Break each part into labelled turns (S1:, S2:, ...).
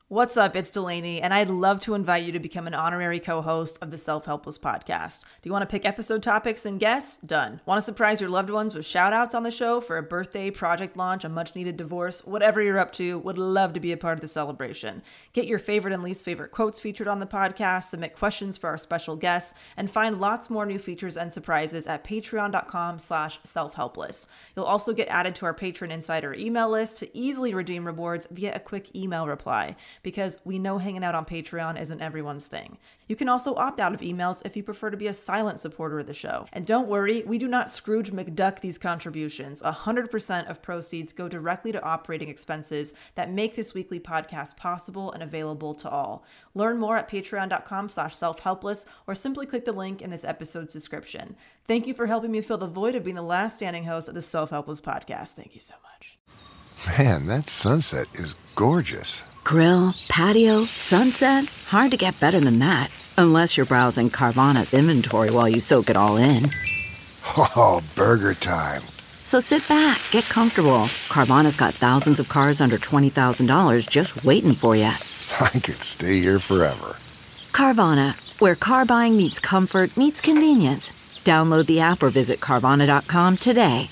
S1: What's up? It's Delaney, and I'd love to invite you to become an honorary co-host of the Self-Helpless podcast. Do you want to pick episode topics and guests? Done. Want to surprise your loved ones with shout-outs on the show for a birthday, project launch, a much-needed divorce, whatever you're up to? Would love to be a part of the celebration. Get your favorite and least favorite quotes featured on the podcast, submit questions for our special guests, and find lots more new features and surprises at patreon.com/selfhelpless. You'll also get added to our Patron Insider email list to easily redeem rewards via a quick email reply, because we know hanging out on Patreon isn't everyone's thing. You can also opt out of emails if you prefer to be a silent supporter of the show. And don't worry, we do not Scrooge McDuck these contributions. 100% of proceeds go directly to operating expenses that make this weekly podcast possible and available to all. Learn more at patreon.com/selfhelpless or simply click the link in this episode's description. Thank you for helping me fill the void of being the last standing host of the Self-Helpless podcast. Thank you so much.
S2: Man, that sunset is gorgeous.
S3: Grill, patio, sunset. Hard to get better than that. Unless you're browsing Carvana's inventory while you soak it all in.
S2: Oh, burger time.
S3: So sit back, get comfortable. Carvana's got thousands of cars under $20,000 just waiting for you.
S2: I could stay here forever.
S3: Carvana, where car buying meets comfort meets convenience. Download the app or visit Carvana.com today.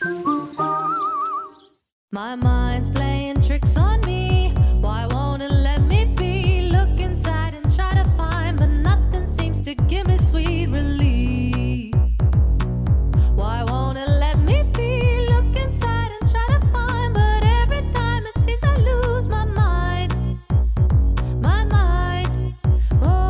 S4: My mind's playing tricks on me. Why won't it let me be? Look inside and try to find, but nothing seems to give me sweet relief. Why won't it let me be? Look inside and try to find, but every time it seems I lose my mind. My mind. Oh,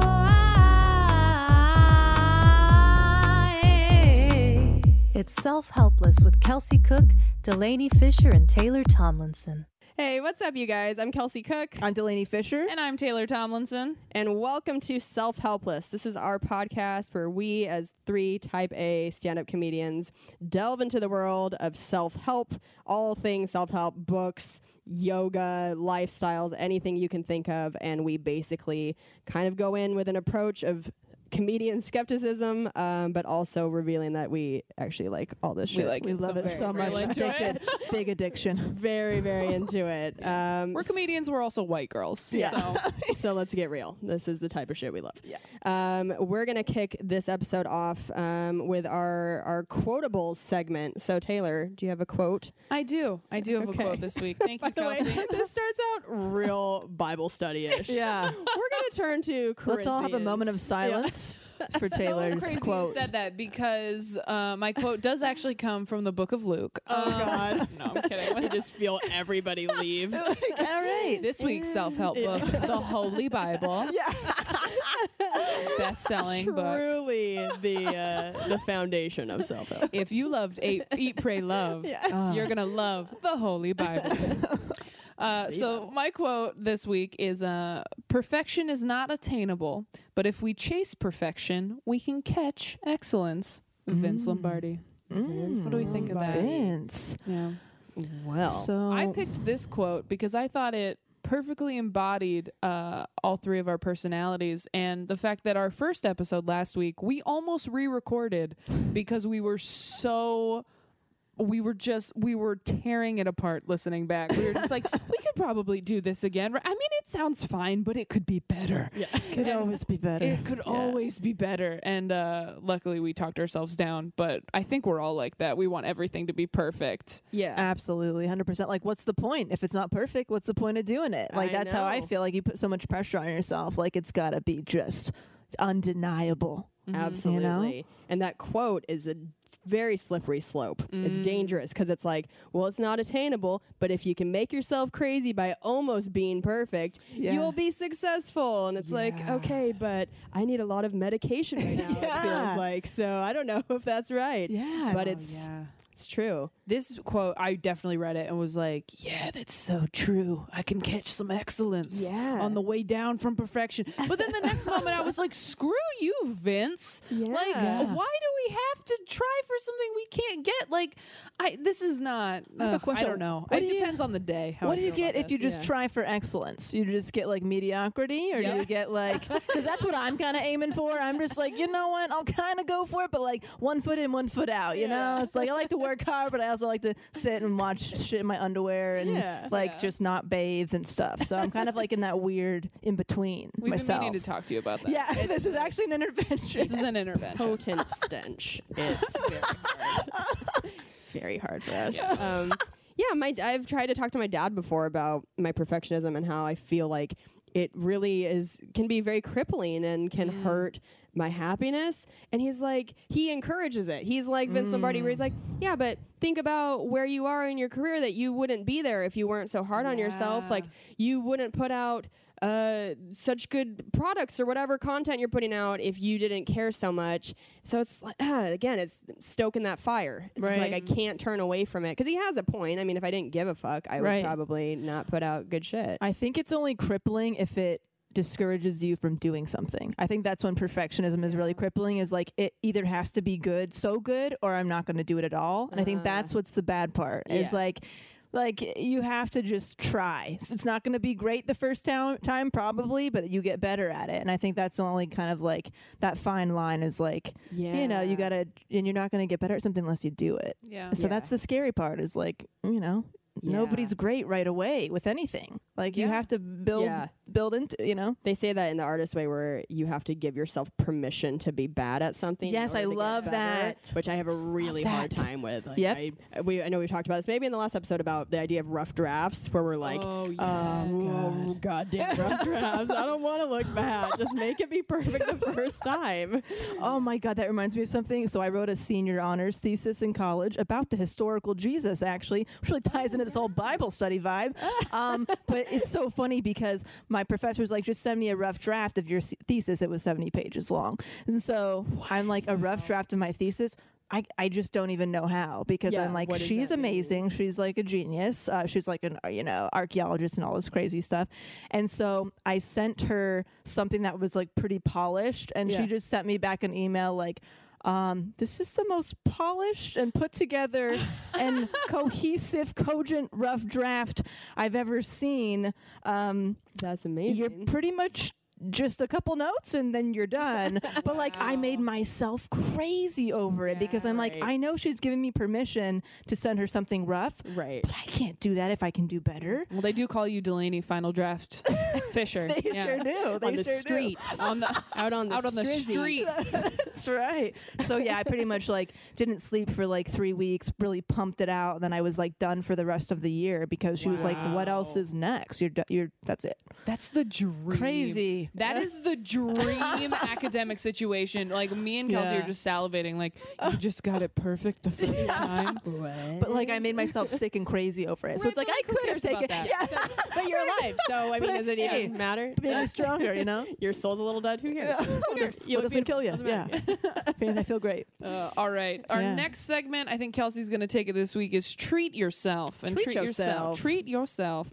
S4: It's Self-Helpless with Kelsey Cook, Delaney Fisher, and Taylor Tomlinson.
S5: Hey, what's up, you guys? I'm Kelsey Cook.
S1: I'm Delaney Fisher.
S6: And I'm Taylor Tomlinson.
S5: And welcome to Self-Helpless. This is our podcast where we, as three type A stand-up comedians, delve into the world of self-help, all things self-help, books, yoga, lifestyles, anything you can think of. And we basically kind of go in with an approach of comedian skepticism, but also revealing that we actually like all this shit.
S1: We love it so much. Addicted. Big addiction.
S5: Very, very into it.
S6: We're comedians. We're also white girls.
S5: Yeah. So let's get real. This is the type of shit we love.
S1: Yeah.
S5: We're going to kick this episode off with our quotables segment. So Taylor, do you have a quote?
S6: I do have a quote this week. Thank you,
S5: By the
S6: Kelsey.
S5: way, this starts out real Bible study-ish.
S1: Yeah.
S5: We're going to turn to Corinthians.
S1: Let's all have a moment of silence for Taylor's
S6: so crazy
S1: quote.
S6: you said that because my quote does actually come from the book of Luke.
S5: Oh, God.
S6: No, I'm kidding.
S5: I just feel everybody leave.
S1: All right.
S6: This week's self-help book, The Holy Bible.
S5: Yeah.
S6: Best-selling book.
S5: Truly the foundation of self-help.
S6: If you loved Eat, Pray, Love, you're going to love the Holy Bible. So my quote this week is, perfection is not attainable, but if we chase perfection, we can catch excellence. Vince Lombardi. What do we think of that?
S1: Vince.
S6: Yeah.
S5: Well.
S1: So
S6: I picked this quote because I thought it perfectly embodied all three of our personalities, and the fact that our first episode last week, we almost re-recorded because we were tearing it apart listening back. We were just like, we could probably do this again. I mean, it sounds fine, but it could be better.
S5: Yeah.
S1: could always be better.
S6: It could always be better. And luckily we talked ourselves down, but I think we're all like that. We want everything to be perfect.
S5: Yeah.
S1: Absolutely, 100%. Like, what's the point? If it's not perfect, what's the point of doing it? Like, that's how I
S5: know.
S1: feel. Like, you put so much pressure on yourself. Like, it's got to be just undeniable.
S5: Absolutely.
S1: You know?
S5: And that quote is a very slippery slope. It's dangerous because it's like, well, it's not attainable, but if you can make yourself crazy by almost being perfect, you'll be successful. And it's like, okay, but I need a lot of medication right now, it feels like. So I don't know if that's right.
S1: Yeah.
S5: But it's true.
S6: This quote, I definitely read it and was like, yeah, that's so true. I can catch some excellence on the way down from perfection. But then the next moment I was like, screw you, Vince.
S5: Yeah.
S6: Like, why do we have to try for something we can't get? Like, this is not.
S1: I have a question.
S6: I don't know.
S1: What
S6: It
S1: do you-
S6: depends on the day. How
S1: What
S6: I
S1: do you
S6: feel
S1: get
S6: about
S1: if you
S6: this.
S1: just try for excellence? You just get like mediocrity, or do you get like? Because that's what I'm kind of aiming for. I'm just like, you know what? I'll kind of go for it, but like 1 foot in, 1 foot out. You know, it's like I like to work hard, but I also like to sit and watch shit in my underwear and just not bathe and stuff. So I'm kind of like in that weird in between
S6: We've
S1: myself.
S6: been meaning to talk to you about that.
S1: Yeah, this is actually an intervention.
S6: This is an intervention.
S5: Potent stench. It's very hard. Very hard for us. I've tried to talk to my dad before about my perfectionism and how I feel like it really can be very crippling and can hurt my happiness. And he's like, he encourages it. He's like Vince Lombardi, where he's like, yeah, but think about where you are in your career, that you wouldn't be there if you weren't so hard on yourself. Like, you wouldn't put out such good products or whatever content you're putting out if you didn't care so much. So it's like, again, it's stoking that fire. It's like I can't turn away from it, because he has a point. I mean, if I didn't give a fuck, I would probably not put out good shit.
S1: I think it's only crippling if it discourages you from doing something. I think that's when perfectionism is really crippling, is like it either has to be good, so good, or I'm not going to do it at all. And I think that's what's the bad part, is like you have to just try. It's not going to be great the first time probably, but you get better at it. And I think that's the only kind of like that fine line is like, you know, you got to, and you're not going to get better at something unless you do it.
S6: Yeah.
S1: So that's the scary part, is like, you know, nobody's great right away with anything. Like you have to build into, you know.
S5: They say that in the artist way, where you have to give yourself permission to be bad at something.
S1: Yes, I love that.
S5: Which I have a really hard time with. Like,
S1: Yep.
S5: I know we've talked about this maybe in the last episode about the idea of rough drafts, where we're like, goddamn rough drafts. I don't want to look bad. Just make it be perfect the first time.
S1: Oh my God, that reminds me of something. So I wrote a senior honors thesis in college about the historical Jesus, actually, which really ties into this whole Bible study vibe. But it's so funny because my professor's like, just send me a rough draft of your thesis. It was 70 pages long. And so I'm like, a rough draft of my thesis? I just don't even know how, because I'm like, she's amazing. She's like a genius. She's like an, archaeologist and all this crazy stuff. And so I sent her something that was like pretty polished, and she just sent me back an email like, this is the most polished and put together and cohesive, cogent rough draft I've ever seen.
S5: That's amazing.
S1: You're pretty much just a couple notes and then you're done. But like, I made myself crazy over it, because I'm like, I know she's giving me permission to send her something rough, but I can't do that if I can do better.
S6: Well, they do call you Delaney Final Draft Fisher.
S1: They sure do. They
S5: on the
S1: sure
S5: streets.
S6: out on the streets.
S1: That's right. So yeah, I pretty much like didn't sleep for like 3 weeks, really pumped it out. And then I was like done for the rest of the year, because she was like, what else is next? You're that's it.
S6: That's the dream.
S1: Crazy.
S6: That is the dream academic situation. Like, me and Kelsey are just salivating. Like, you just got it perfect the first time.
S1: But like, I made myself sick and crazy over it. So it's like, I could have taken
S6: that.
S1: Yeah.
S5: But you're alive, so I mean, does it even matter?
S1: Made me stronger, you know?
S5: Your soul's a little dead. Who cares? Who cares?
S1: What doesn't kill you? Yeah. I feel great.
S6: All right. Our next segment, I think Kelsey's going to take it this week, is treat yourself. And
S5: Treat yourself.
S6: Treat yourself.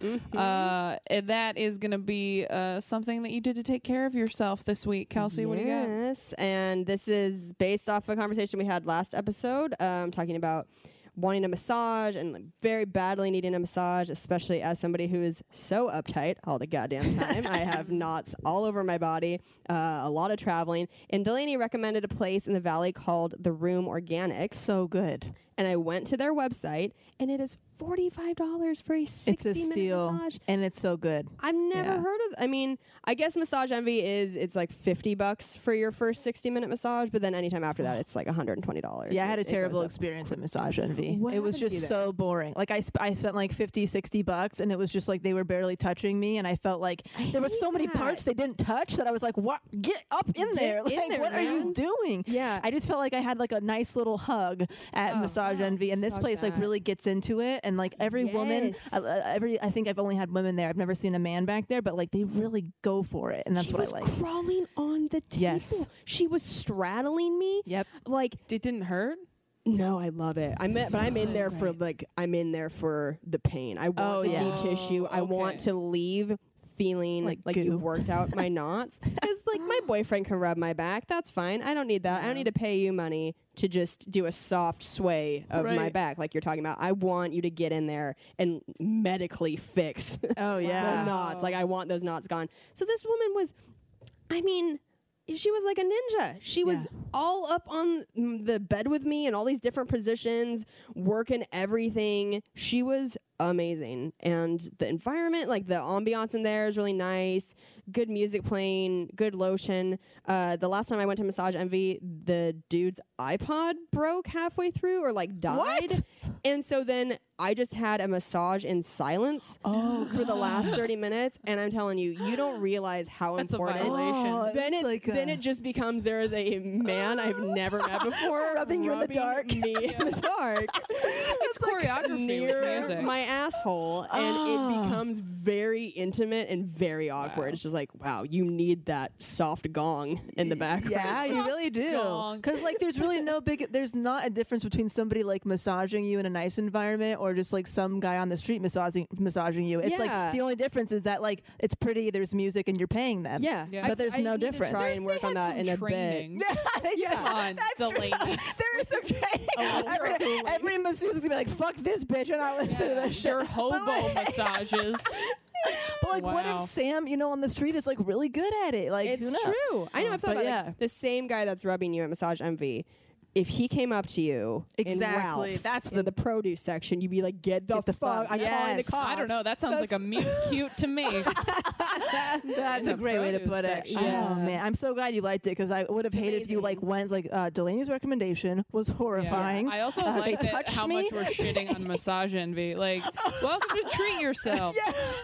S6: And that is going to be something that you did to take care of yourself this week. Kelsey, what do you got?
S5: Yes, and this is based off a conversation we had last episode, talking about wanting a massage and like, very badly needing a massage, especially as somebody who is so uptight all the goddamn time. I have knots all over my body, a lot of traveling. And Delaney recommended a place in the Valley called The Room Organics.
S1: So good.
S5: And I went to their website, and it is $45 for a 60-minute
S1: It's a steal,
S5: massage.
S1: and it's so good.
S5: I've never heard of. I mean, I guess Massage Envy it's like $50 for your first 60-minute massage, but then anytime after that, it's like $120.
S1: Yeah, I had a
S5: It
S1: terrible
S5: goes up.
S1: experience at Massage Envy.
S5: What
S1: It was
S5: happened to
S1: just
S5: you
S1: so boring. Like I spent like $50-$60, and it was just like they were barely touching me, and I felt like there were
S5: hate
S1: so many
S5: that.
S1: parts they didn't touch that I was like, "What? Get up in there! Like,
S5: in there,
S1: what are you
S5: man."
S1: doing?"
S5: Yeah.
S1: I just felt like I had like a nice little hug at Massage Envy, and this
S5: Fuck
S1: place like
S5: that.
S1: really gets into it, and like every woman,
S5: Yes.
S1: I think I've only had women there. I've never seen a man back there, but like they really go for it, and that's
S5: She
S1: what
S5: was
S1: I like.
S5: crawling on the table.
S1: Yes.
S5: She was straddling me.
S1: Yep.
S5: Like,
S6: It didn't hurt?
S5: no, I love it. I'm in there for the pain. I want the deep tissue. I want to leave feeling
S1: Like
S5: like
S1: goo.
S5: you've worked out my knots. Because like my boyfriend can rub my back. That's fine. I don't need that. I don't need to pay you money to just do a soft sway of my
S1: Right.
S5: back like you're talking about. I want you to get in there and medically fix
S1: Oh
S5: the knots. Like I want those knots gone. So this woman was, I mean, she was like a ninja. She was all up on the bed with me in all these different positions, working everything. She was amazing. And the environment, like the ambiance in there is really nice. Good music playing, good lotion. The last time I went to Massage Envy, the dude's iPod broke halfway through or like died.
S1: What?
S5: And so then I just had a massage in silence for the last 30 minutes. And I'm telling you, you don't realize how
S6: That's a
S5: important.
S6: violation.
S5: Then it just becomes there is a man I've never met before
S1: Rubbing you in the dark.
S5: me in the dark.
S6: It's choreography with
S5: near
S6: music.
S5: my asshole, and it becomes very intimate and very awkward.
S6: Wow.
S5: It's just like, wow, you need that soft gong in the background.
S1: Yeah, you really do.
S6: gong.
S1: Because like, there's really there's not a difference between somebody like massaging you in a nice environment or just like some guy on the street massaging you. It's
S5: Yeah.
S1: like the only difference is that like it's pretty, there's music, and you're paying them.
S5: Yeah,
S6: Yeah.
S1: But there's no
S5: need to
S1: difference.
S5: try and work
S6: They
S5: on
S6: had
S5: that in
S6: some
S5: a
S6: training.
S5: bit.
S6: Come on, Delaney.
S1: There is some training. Every masseuse is gonna be like, "Fuck this bitch," and I listen to this shit.
S6: Your hobo massages.
S1: But like, what
S6: Wow.
S1: if Sam, on the street is like really good at it? Like,
S5: It's
S1: who knows?
S5: true. I know. I've thought
S1: But
S5: about
S1: yeah.
S5: like, the same guy that's rubbing you at Massage Envy. If he came up to you
S1: Exactly.
S5: in Ralph's,
S1: That's
S5: in the produce section, you'd be like, "Get the fuck! I'm calling the
S1: Yes.
S5: cops."
S6: I don't know. That sounds like a mute cute to me.
S1: That's
S6: In
S1: a
S6: the
S1: great way to
S6: produce
S1: put it.
S6: section.
S1: Oh man, I'm so glad you liked it because I would have hated if you like went like Delaney's recommendation was horrifying.
S6: I also
S1: They
S6: liked it
S1: touched
S6: how
S1: me.
S6: much we're shitting on Massage Envy. Like, welcome to Treat Yourself.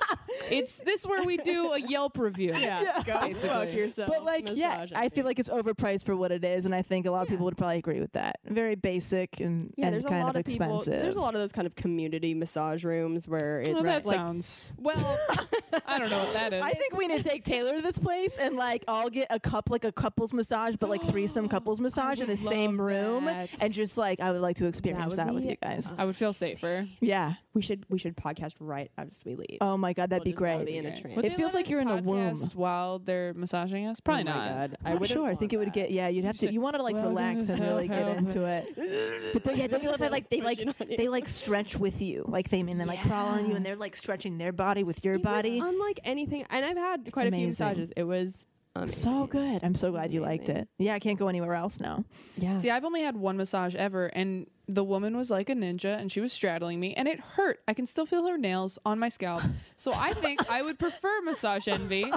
S6: It's this where we do a Yelp review.
S5: Go
S6: Basically.
S5: fuck yourself.
S1: But like, yeah,
S5: Massage
S1: I feel like it's overpriced for what it is, and I think a lot of people would probably agree with that. Very basic and,
S5: Yeah,
S1: and
S5: there's a
S1: kind
S5: lot
S1: of
S5: of people.
S1: expensive.
S5: There's a lot of those kind of community massage rooms where it's
S6: Well, that
S5: like,
S6: sounds.
S5: well,
S6: I don't know what that is.
S1: I think we need to take Taylor to this place and like I'll get a couples massage, but like threesome couples massage in the
S6: would
S1: same
S6: love
S1: room,
S6: that.
S1: and just like I would like to experience
S5: would
S1: that with
S5: be-
S1: you guys.
S6: I would feel safer.
S1: Yeah.
S5: we should podcast right as we leave.
S1: Oh my god, that'd be
S5: We'll just all
S1: great.
S5: be in a trance.
S6: Would
S1: It
S6: they
S1: feels
S6: let
S1: like
S6: us
S1: you're in a womb.
S6: podcast while they're massaging us? Probably
S5: Oh my
S6: not.
S5: God.
S1: I'm not sure. I think it would get you'd have to. You want to like
S6: Welcome
S1: relax
S6: to
S1: and really get
S6: self-help.
S1: into it. But don't you love how like they like stretch with you, like they like crawl on you and they're like stretching their body with your
S5: It was
S1: body.
S5: unlike anything, and I've had quite a few
S1: amazing.
S5: massages. It was
S1: So good. I'm so glad you liked
S5: amazing.
S1: it. Yeah, I can't go anywhere else now.
S5: Yeah.
S6: See, I've only had one massage ever, and the woman was like a ninja, and she was straddling me, and it hurt. I can still feel her nails on my scalp. So I think I would prefer Massage Envy.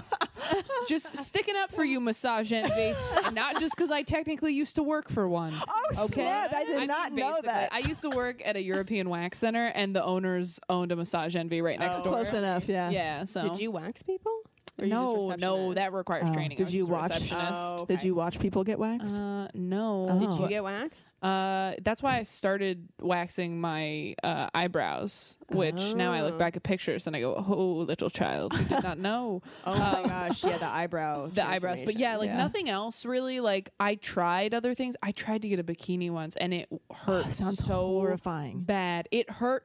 S6: Just sticking up for you, Massage Envy, and not just because I technically used to work for one.
S1: Oh, snap. I did not know
S6: basically,
S1: that.
S6: I used to work at a European wax center, and the owners owned a Massage Envy right next door.
S1: Close enough, yeah.
S6: Yeah. So
S5: Did you wax people? Or you just
S6: No,
S5: receptionist?
S6: that requires training. I
S1: Did
S6: was
S1: you
S6: just a
S1: watch?
S6: receptionist.
S5: Oh,
S1: Did
S5: okay.
S1: you watch people get waxed?
S6: No.
S5: Did you get waxed?
S6: That's why I started waxing my eyebrows, which now I look back at pictures and I go, "Oh, little child, you did not know."
S5: Oh my gosh, yeah, the eyebrow.
S6: The eyebrows, but yeah, like
S1: Yeah.
S6: nothing else really. Like I tried other things. I tried to get a bikini once, and it hurt
S1: sounds
S6: so
S1: horrifying.
S6: bad. It hurt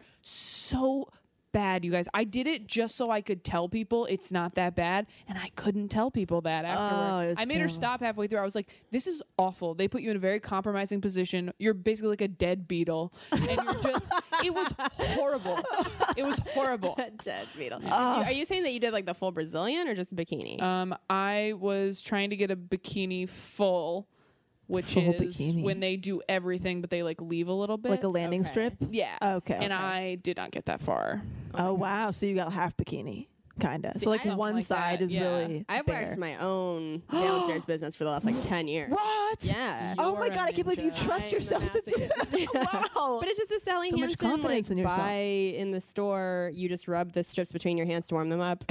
S6: so bad, you guys. I did it just so I could tell people it's not that bad, and I couldn't tell people that afterward.
S1: it's
S6: I made her
S1: terrible.
S6: stop halfway through. I was like, "This is awful." They put you in a very compromising position. You're basically like a dead beetle, and you're just. It was horrible. It was horrible.
S5: Dead beetle. Are you saying that you did like the full Brazilian or just bikini?
S6: I was trying to get a bikini full, which
S1: Full
S6: is
S1: bikini.
S6: when they do everything, but they like leave a little bit.
S1: Like a landing
S5: Okay.
S1: strip?
S6: yeah.
S1: Okay.
S6: And I did not get that far.
S1: Oh wow, so you got half bikini, kind of. So like
S6: something
S1: one
S6: like
S1: side
S6: that,
S1: is
S6: yeah.
S1: really.
S5: I've
S1: bare.
S5: waxed my own downstairs business for the last like 10 years.
S1: What?
S5: Yeah.
S1: Oh my
S6: You're a
S1: god, I can't believe you
S6: ninja.
S1: trust
S5: I am a
S1: yourself to do
S5: masochist.
S1: that. Wow.
S5: But it's just the Sally
S1: So much
S5: Hansen
S1: confidence
S5: like
S1: in yourself.
S5: buy in the store. You just rub the strips between your hands to warm them up.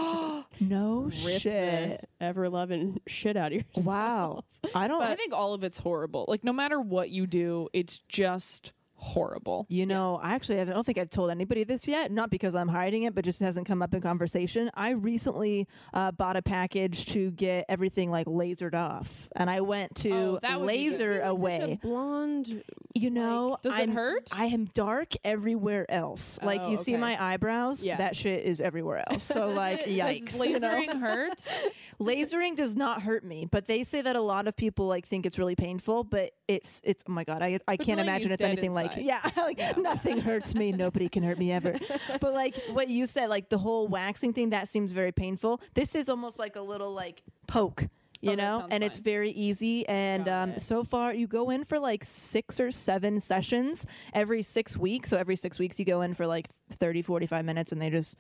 S1: No
S5: Rip
S1: shit.
S5: the ever loving shit out of yourself.
S1: Wow. I don't.
S6: I think all of it's horrible. Like no matter what you do, it's just horrible.
S1: You know, I don't think I've told anybody this yet, not because I'm hiding it, but just hasn't come up in conversation. I recently bought a package to get everything like lasered off, and I went to
S6: that would be good.
S1: Laser Away.
S5: Blonde.
S1: You know,
S6: Does it hurt?
S1: I am dark everywhere else. Like you see
S5: okay.
S1: my eyebrows,
S5: Yeah.
S1: that shit is everywhere else. So like, yikes.
S6: Does lasering hurt?
S1: Lasering does not hurt me, but they say that a lot of people like think it's really painful, but it's oh my god, I can't
S6: Delaney's
S1: imagine it's
S6: dead
S1: anything
S6: inside.
S1: like nothing hurts me, nobody can hurt me ever. But like what you said, like the whole waxing thing, that seems very painful. This is almost like a little like poke. You
S6: Oh, that
S1: know,
S6: sounds
S1: and it's
S6: fine.
S1: very easy. And
S6: Got it.
S1: so far, you go in for like 6 or 7 sessions every 6 weeks. So every 6 weeks, you go in for like 30, 45 minutes, and they just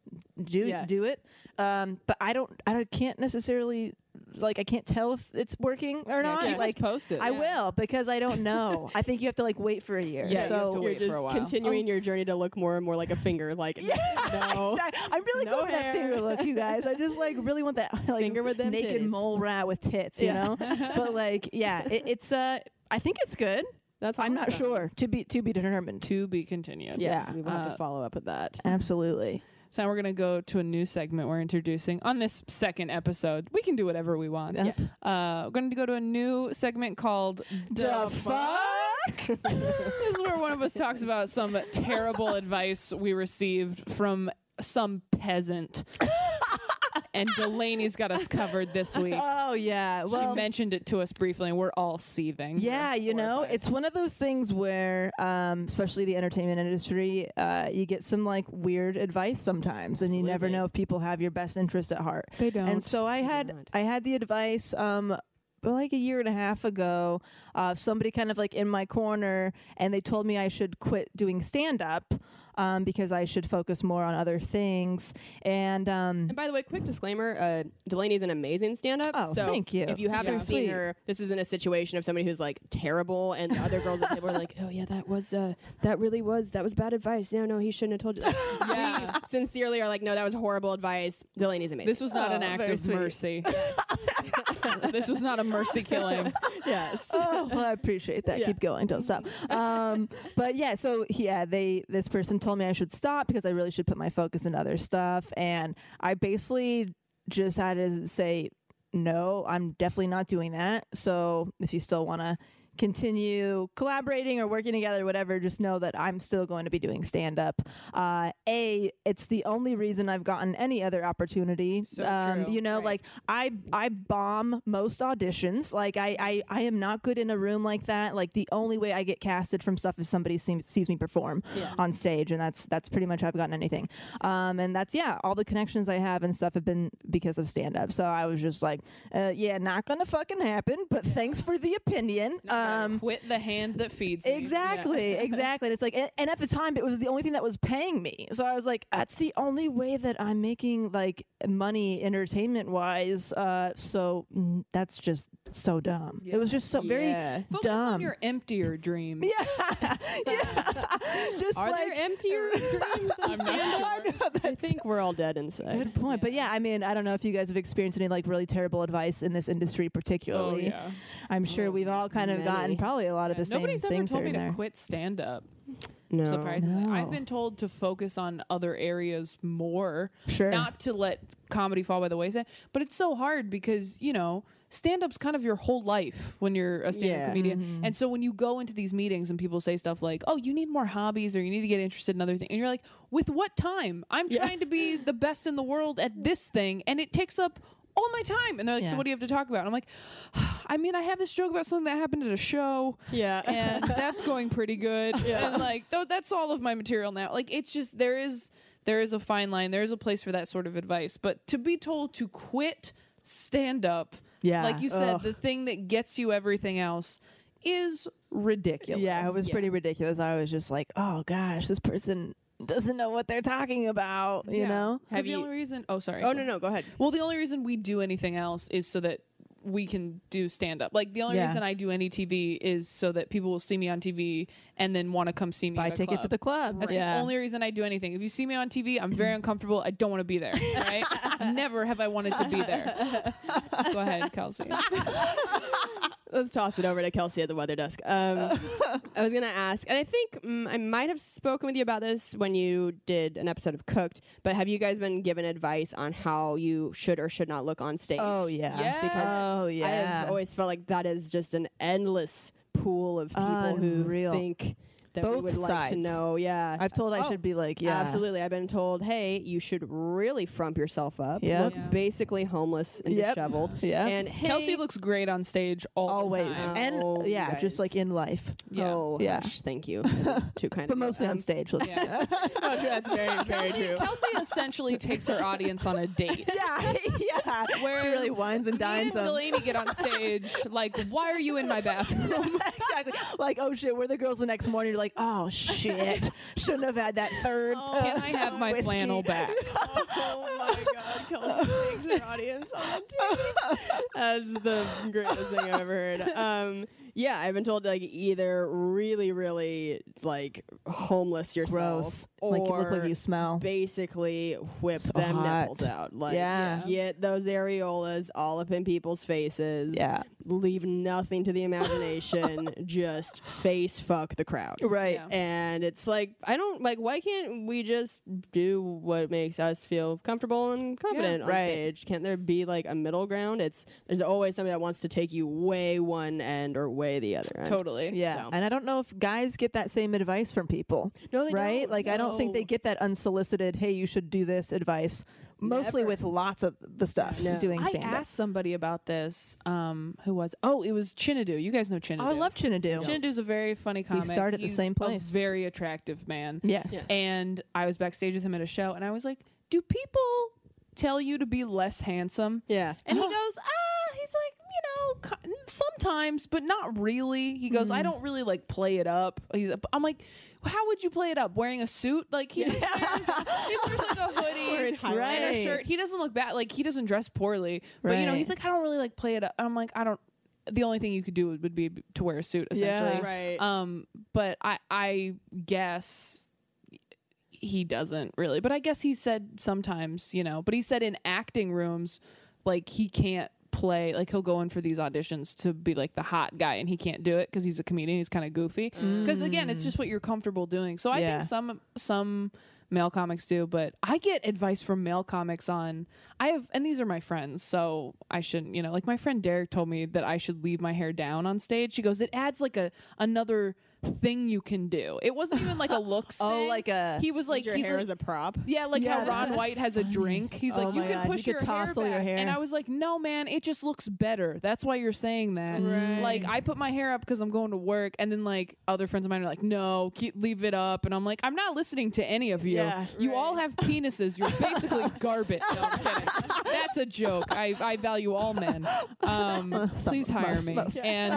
S1: do it. But I can't necessarily, like, I can't tell if it's working or not.
S6: keep us
S1: Like,
S6: posted.
S1: I will, because I don't know. I think you have to like wait for a year.
S6: Yeah, you have
S1: so
S6: to
S5: You're
S6: wait for a
S5: just
S6: while.
S5: continuing your journey to look more and more like a finger. Like, no.
S1: Exactly. I'm really
S5: No
S1: going for that
S5: hair.
S1: finger look, you guys. I just like really want that like
S5: Finger with them
S1: naked
S5: titties.
S1: mole rat with tits, you know. But like, yeah, it's I think it's good.
S5: That's
S1: I'm not
S5: awesome.
S1: sure. To be determined.
S6: To be continued.
S5: Yeah, we will have to follow up with that.
S1: Absolutely.
S6: So now we're going to go to a new segment we're introducing on this second episode. We can do whatever we want.
S1: Yeah.
S6: We're going to go to a new segment called
S1: The fuck?
S6: This is where one of us talks about some terrible advice we received from some peasant. And Delaney's got us covered this week.
S1: Oh yeah.
S6: She
S1: Well,
S6: mentioned it to us briefly, and we're all seething.
S1: yeah, you know, it's one of those things where, especially the entertainment industry, you get some like weird advice sometimes, and you never
S5: Absolutely.
S1: know if people have your best interest at heart.
S6: They don't.
S1: And so I had the advice. Like a year and a half ago, somebody kind of like in my corner, and they told me I should quit doing stand up because I should focus more on other things. And
S5: And by the way, quick disclaimer: Delaney's an amazing stand-up.
S1: Oh,
S5: so
S1: thank you.
S5: If you haven't
S1: Yeah.
S5: seen
S1: Sweet.
S5: her, this isn't a situation of somebody who's like terrible, and the other girls at the table are like, "Oh yeah, that was bad advice. No, he shouldn't have told you." That.
S6: Yeah.
S5: We sincerely are like, "No, that was horrible advice." Delaney's amazing.
S6: This was not an act
S1: very
S6: of
S1: sweet.
S6: mercy. This was not a mercy killing.
S5: yes.
S1: Oh, well, I appreciate that. Keep going. Don't stop. But yeah, so this person told me I should stop because I really should put my focus in other stuff. And I basically just had to say, no, I'm definitely not doing that. So if you still want to continue collaborating or working together, whatever, just know that I'm still going to be doing stand up. It's the only reason I've gotten any other opportunity.
S6: So true.
S1: You know,
S5: Right.
S1: like I bomb most auditions. Like I am not good in a room like that. Like the only way I get casted from stuff is somebody sees me perform on stage, and that's pretty much how I've gotten anything. And that's all the connections I have and stuff have been because of stand up. So I was just like, not gonna fucking happen. But thanks for the opinion.
S6: Quit the hand that feeds me.
S1: Exactly. And it's like, and at the time, it was the only thing that was paying me. So I was like, that's the only way that I'm making like money entertainment wise. So that's just so dumb. It was just so very
S6: Focus
S1: dumb.
S6: on your emptier dreams.
S1: Just
S5: Are
S1: like,
S5: there emptier dreams?
S6: I'm not sure.
S5: I think we're all dead inside.
S1: Good point. But yeah, I mean, I don't know if you guys have experienced any like really terrible advice in this industry, particularly.
S6: Oh, yeah.
S1: I'm sure we've all kind of gotten
S5: many.
S1: probably a lot of the same
S6: Nobody's ever
S1: things
S6: told
S1: that
S6: me
S1: are
S6: to
S1: there.
S6: quit stand up.
S5: No.
S6: Surprisingly,
S1: No.
S6: I've been told to focus on other areas more.
S1: Sure.
S6: Not to let comedy fall by the wayside, but it's so hard because stand up's kind of your whole life when you're a stand up
S5: Yeah.
S6: comedian. And so when you go into these meetings and people say stuff like, "Oh, you need more hobbies or you need to get interested in other things," and you're like, "With what time? I'm trying to be the best in the world at this thing, and it takes up all my time." And they're like, "So
S1: Yeah.
S6: what do you have to talk about?" And I'm like, I mean, I have this joke about something that happened at a show.
S5: Yeah.
S6: And that's going pretty good. And like, that's all of my material now. Like, it's just, there is a fine line. There is a place for that sort of advice. But to be told to quit stand up,
S1: Yeah.
S6: like you said,
S1: Ugh.
S6: the thing that gets you everything else is ridiculous.
S1: Yeah, it was pretty ridiculous. I was just like, oh gosh, this person doesn't know what they're talking about, you know?
S6: Because the only reason, sorry.
S5: Oh, no, go ahead.
S6: Well, the only reason we do anything else is so that we can do stand up. Like the only reason I do any TV is so that people will see me on TV and then want to come see me
S1: Buy
S6: at a
S1: tickets
S6: club.
S1: at the club.
S6: That's the only reason I do anything. If you see me on TV, I'm very uncomfortable. I don't want to be there. Right? Never have I wanted to be there. Go ahead, Kelsey.
S5: Let's toss it over to Kelsey at the weather desk. I was going to ask, and I think I might have spoken with you about this when you did an episode of Cooked, but have you guys been given advice on how you should or should not look on stage?
S7: Oh, yeah.
S6: Yes.
S5: Because I've always felt like that is just an endless pool of people
S7: Unreal.
S5: who think that we
S7: Both
S5: would like to
S7: sides.
S5: know. Yeah.
S7: I've told I should be like, yeah.
S5: Absolutely. I've been told, hey, you should really frump yourself up.
S7: Yep.
S5: Look
S6: Yeah.
S5: basically homeless and
S7: Yep.
S5: disheveled.
S7: Yeah.
S5: And hey,
S6: Kelsey looks great on stage always.
S7: Always.
S6: Time.
S5: Oh,
S7: And
S5: you
S7: yeah, just
S5: guys.
S7: like in life.
S6: Yeah.
S5: Oh,
S7: Yeah.
S5: hush, thank you. That's too kind
S7: But
S5: of you.
S7: mostly on stage. Let's
S6: Yeah.
S5: That's very, very
S6: Kelsey,
S5: true.
S6: Kelsey essentially takes her audience on a date.
S7: Yeah, yeah.
S6: Whereas
S7: She really wines and
S6: me
S7: dines
S6: and
S7: them.
S6: Delaney get on stage like, why are you in my bathroom?
S7: Exactly. Like, oh shit, we're the girls the next morning. You're like, oh shit, shouldn't have had that third.
S6: Can I have my
S7: whiskey.
S6: flannel back?
S5: Oh my God, Kelsey takes her audience on TV. That's the greatest thing I've ever heard. Yeah, I've been told like either really, really like homeless yourself,
S7: Gross.
S5: or
S7: Like you look like you smell.
S5: basically whip
S7: So
S5: them
S7: hot.
S5: nipples out. Like
S7: Yeah.
S5: get those areolas all up in people's faces.
S7: Yeah.
S5: Leave nothing to the imagination. Just face fuck the crowd.
S7: Right.
S6: Yeah.
S5: And it's like, I don't like, why can't we just do what makes us feel comfortable and confident on
S7: Right.
S5: stage? Can't there be like a middle ground? There's always somebody that wants to take you way one end or way the other end.
S6: Totally.
S7: Yeah.
S5: So.
S7: And I don't know if guys get that same advice from people.
S5: No, they
S7: right?
S5: don't.
S7: Like I don't think they
S5: No.
S7: get that unsolicited, hey, you should do this advice. Mostly
S5: Never.
S7: with lots of the stuff
S5: No.
S7: doing
S6: I
S7: stand up.
S6: asked somebody about this. Who was? Oh, it was Chinadu. You guys know Chinadu.
S7: Oh, I love Chinadu.
S6: Chinadu's a very funny comic.
S7: started at the
S6: He's
S7: same place.
S6: A very attractive man.
S7: Yes.
S5: Yeah.
S6: And I was backstage with him at a show, and I was like, "Do people tell you to be less handsome?"
S5: Yeah.
S6: And he goes, he's like, sometimes, but not really. He goes, I don't really like play it up. I'm like, how would you play it up? Wearing a suit? Like he just wears like a hoodie
S5: Wearing
S6: and a
S7: highlights.
S6: shirt. He doesn't look bad. Like he doesn't dress poorly. But
S7: Right.
S6: he's like, I don't really like play it up. And I'm like, the only thing you could do would be to wear a suit, essentially.
S5: Right.
S6: But I guess he doesn't really. But I guess he said sometimes, but he said in acting rooms, like he can't play, like he'll go in for these auditions to be like the hot guy, and he can't do it because he's a comedian. He's kind of goofy. Because again, it's just what you're comfortable doing. So I
S7: Yeah.
S6: think some male comics do, but I get advice from male comics and these are my friends, so I shouldn't, like my friend Derek told me that I should leave my hair down on stage. She goes, it adds like another thing you can do. It wasn't even like a looks
S7: Oh,
S6: thing.
S7: like a-
S6: he was like,
S5: your
S6: he's
S5: hair
S6: like,
S5: as a prop.
S6: yeah, like
S7: Yeah,
S6: how Ron
S7: that's
S6: White has a drink. He's
S7: Oh
S6: like, you
S7: my
S6: can
S7: God,
S6: push
S7: you
S6: your
S7: could
S6: hair
S7: tousle
S6: back.
S7: your hair.
S6: And I was like, no, man, it just looks better. That's why you're saying that. Like, I put my hair up because I'm going to work, and then like other friends of mine are like, no, leave it up. And I'm like, I'm not listening to any of you.
S7: Yeah.
S6: You all have penises. You're basically garbage. No, I'm kidding. That's a joke. I value all men. Please hire me.
S7: most.
S6: And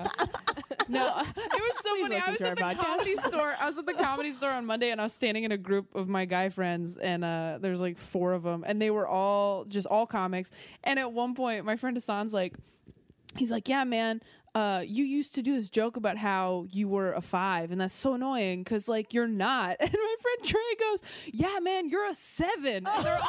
S6: no, it was so funny. I
S5: listen
S6: was
S5: to
S6: at the
S5: our podcast.
S6: comedy store. I was at the comedy store on Monday, and I was standing in a group of my guy friends, and there's like 4 of them, and they were all comics. And at one point, my friend Hassan's like, he's like, yeah, man, you used to do this joke about how you were a 5, and that's so annoying because like you're not. And my friend Trey goes, yeah, man, you're a 7. And they're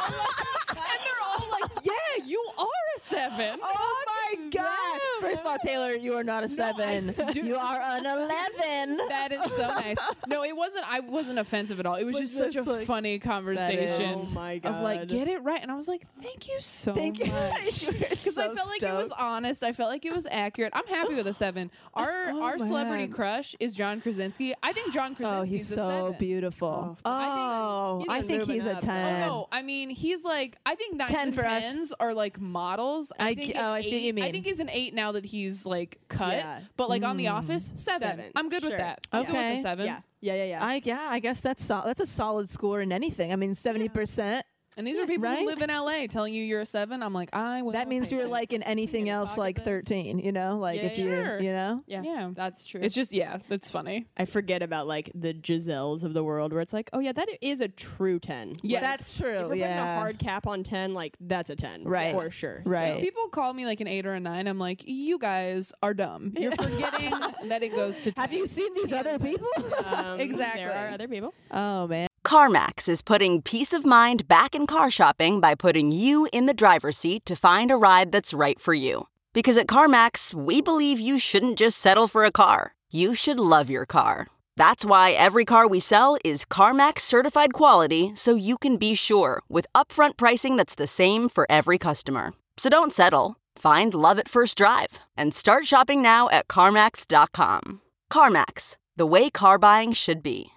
S6: all like, yeah, you are a 7.
S7: Oh my God! First of all, Taylor, you are not a 7. You are an 11.
S6: That is so nice. No, it wasn't. I wasn't offensive at all. It was
S7: But
S6: just such a
S7: just, like,
S6: funny conversation.
S5: Oh my
S6: Of like,
S5: God.
S6: get it right. And I was like, thank you so
S7: Thank you.
S6: much. Because I felt like it was honest. I felt like it was accurate. I'm happy with a 7. Our celebrity
S7: man.
S6: crush is John Krasinski. I think John
S7: Oh,
S6: Krasinski's
S7: he's
S6: a
S7: so
S6: 7.
S7: beautiful.
S5: Oh,
S7: I
S5: he's
S7: think
S5: moving
S7: he's a
S5: up.
S7: 10.
S6: Oh no! I mean, he's like, I think 9s
S7: 10
S6: and
S7: for us.
S6: 10s are like models. I think an
S7: I see what you
S6: 8 I
S7: mean.
S6: think he's an 8 now that he's like cut.
S5: Yeah.
S6: But like on The Office, 7.
S5: 7.
S6: I'm good with
S5: Sure.
S6: that. I'm good with
S7: Okay.
S6: the 7.
S5: Yeah.
S7: I guess that's a solid score in anything. I mean, 70%.
S6: And these are people
S7: Right?
S6: who live in LA telling you you're a 7. I'm like, I will.
S7: That means
S6: take
S7: you're
S6: it.
S7: like in anything
S5: Can
S7: else
S5: pocket
S7: like
S5: this.
S7: 13, like
S5: Yeah,
S7: if
S6: sure.
S7: you know?
S6: Yeah.
S5: That's true.
S6: It's just that's funny.
S5: I forget about like the Giselles of the world where it's like, oh yeah, that is a true 10.
S6: Yes.
S7: That's true.
S5: If we're putting a
S7: yeah.
S5: hard cap on 10, like that's a 10.
S7: Right.
S5: For sure.
S7: Right.
S6: If people call me like an 8 or a 9, I'm like, you guys are dumb. You're forgetting that it goes to 10.
S7: Have you seen these other people?
S6: Exactly.
S5: There are other people.
S7: Oh man.
S8: CarMax is putting peace of mind back in car shopping by putting you in the driver's seat to find a ride that's right for you. Because at CarMax, we believe you shouldn't just settle for a car. You should love your car. That's why every car we sell is CarMax certified quality, so you can be sure with upfront pricing that's the same for every customer. So don't settle. Find love at first drive and start shopping now at CarMax.com. CarMax, the way car buying should be.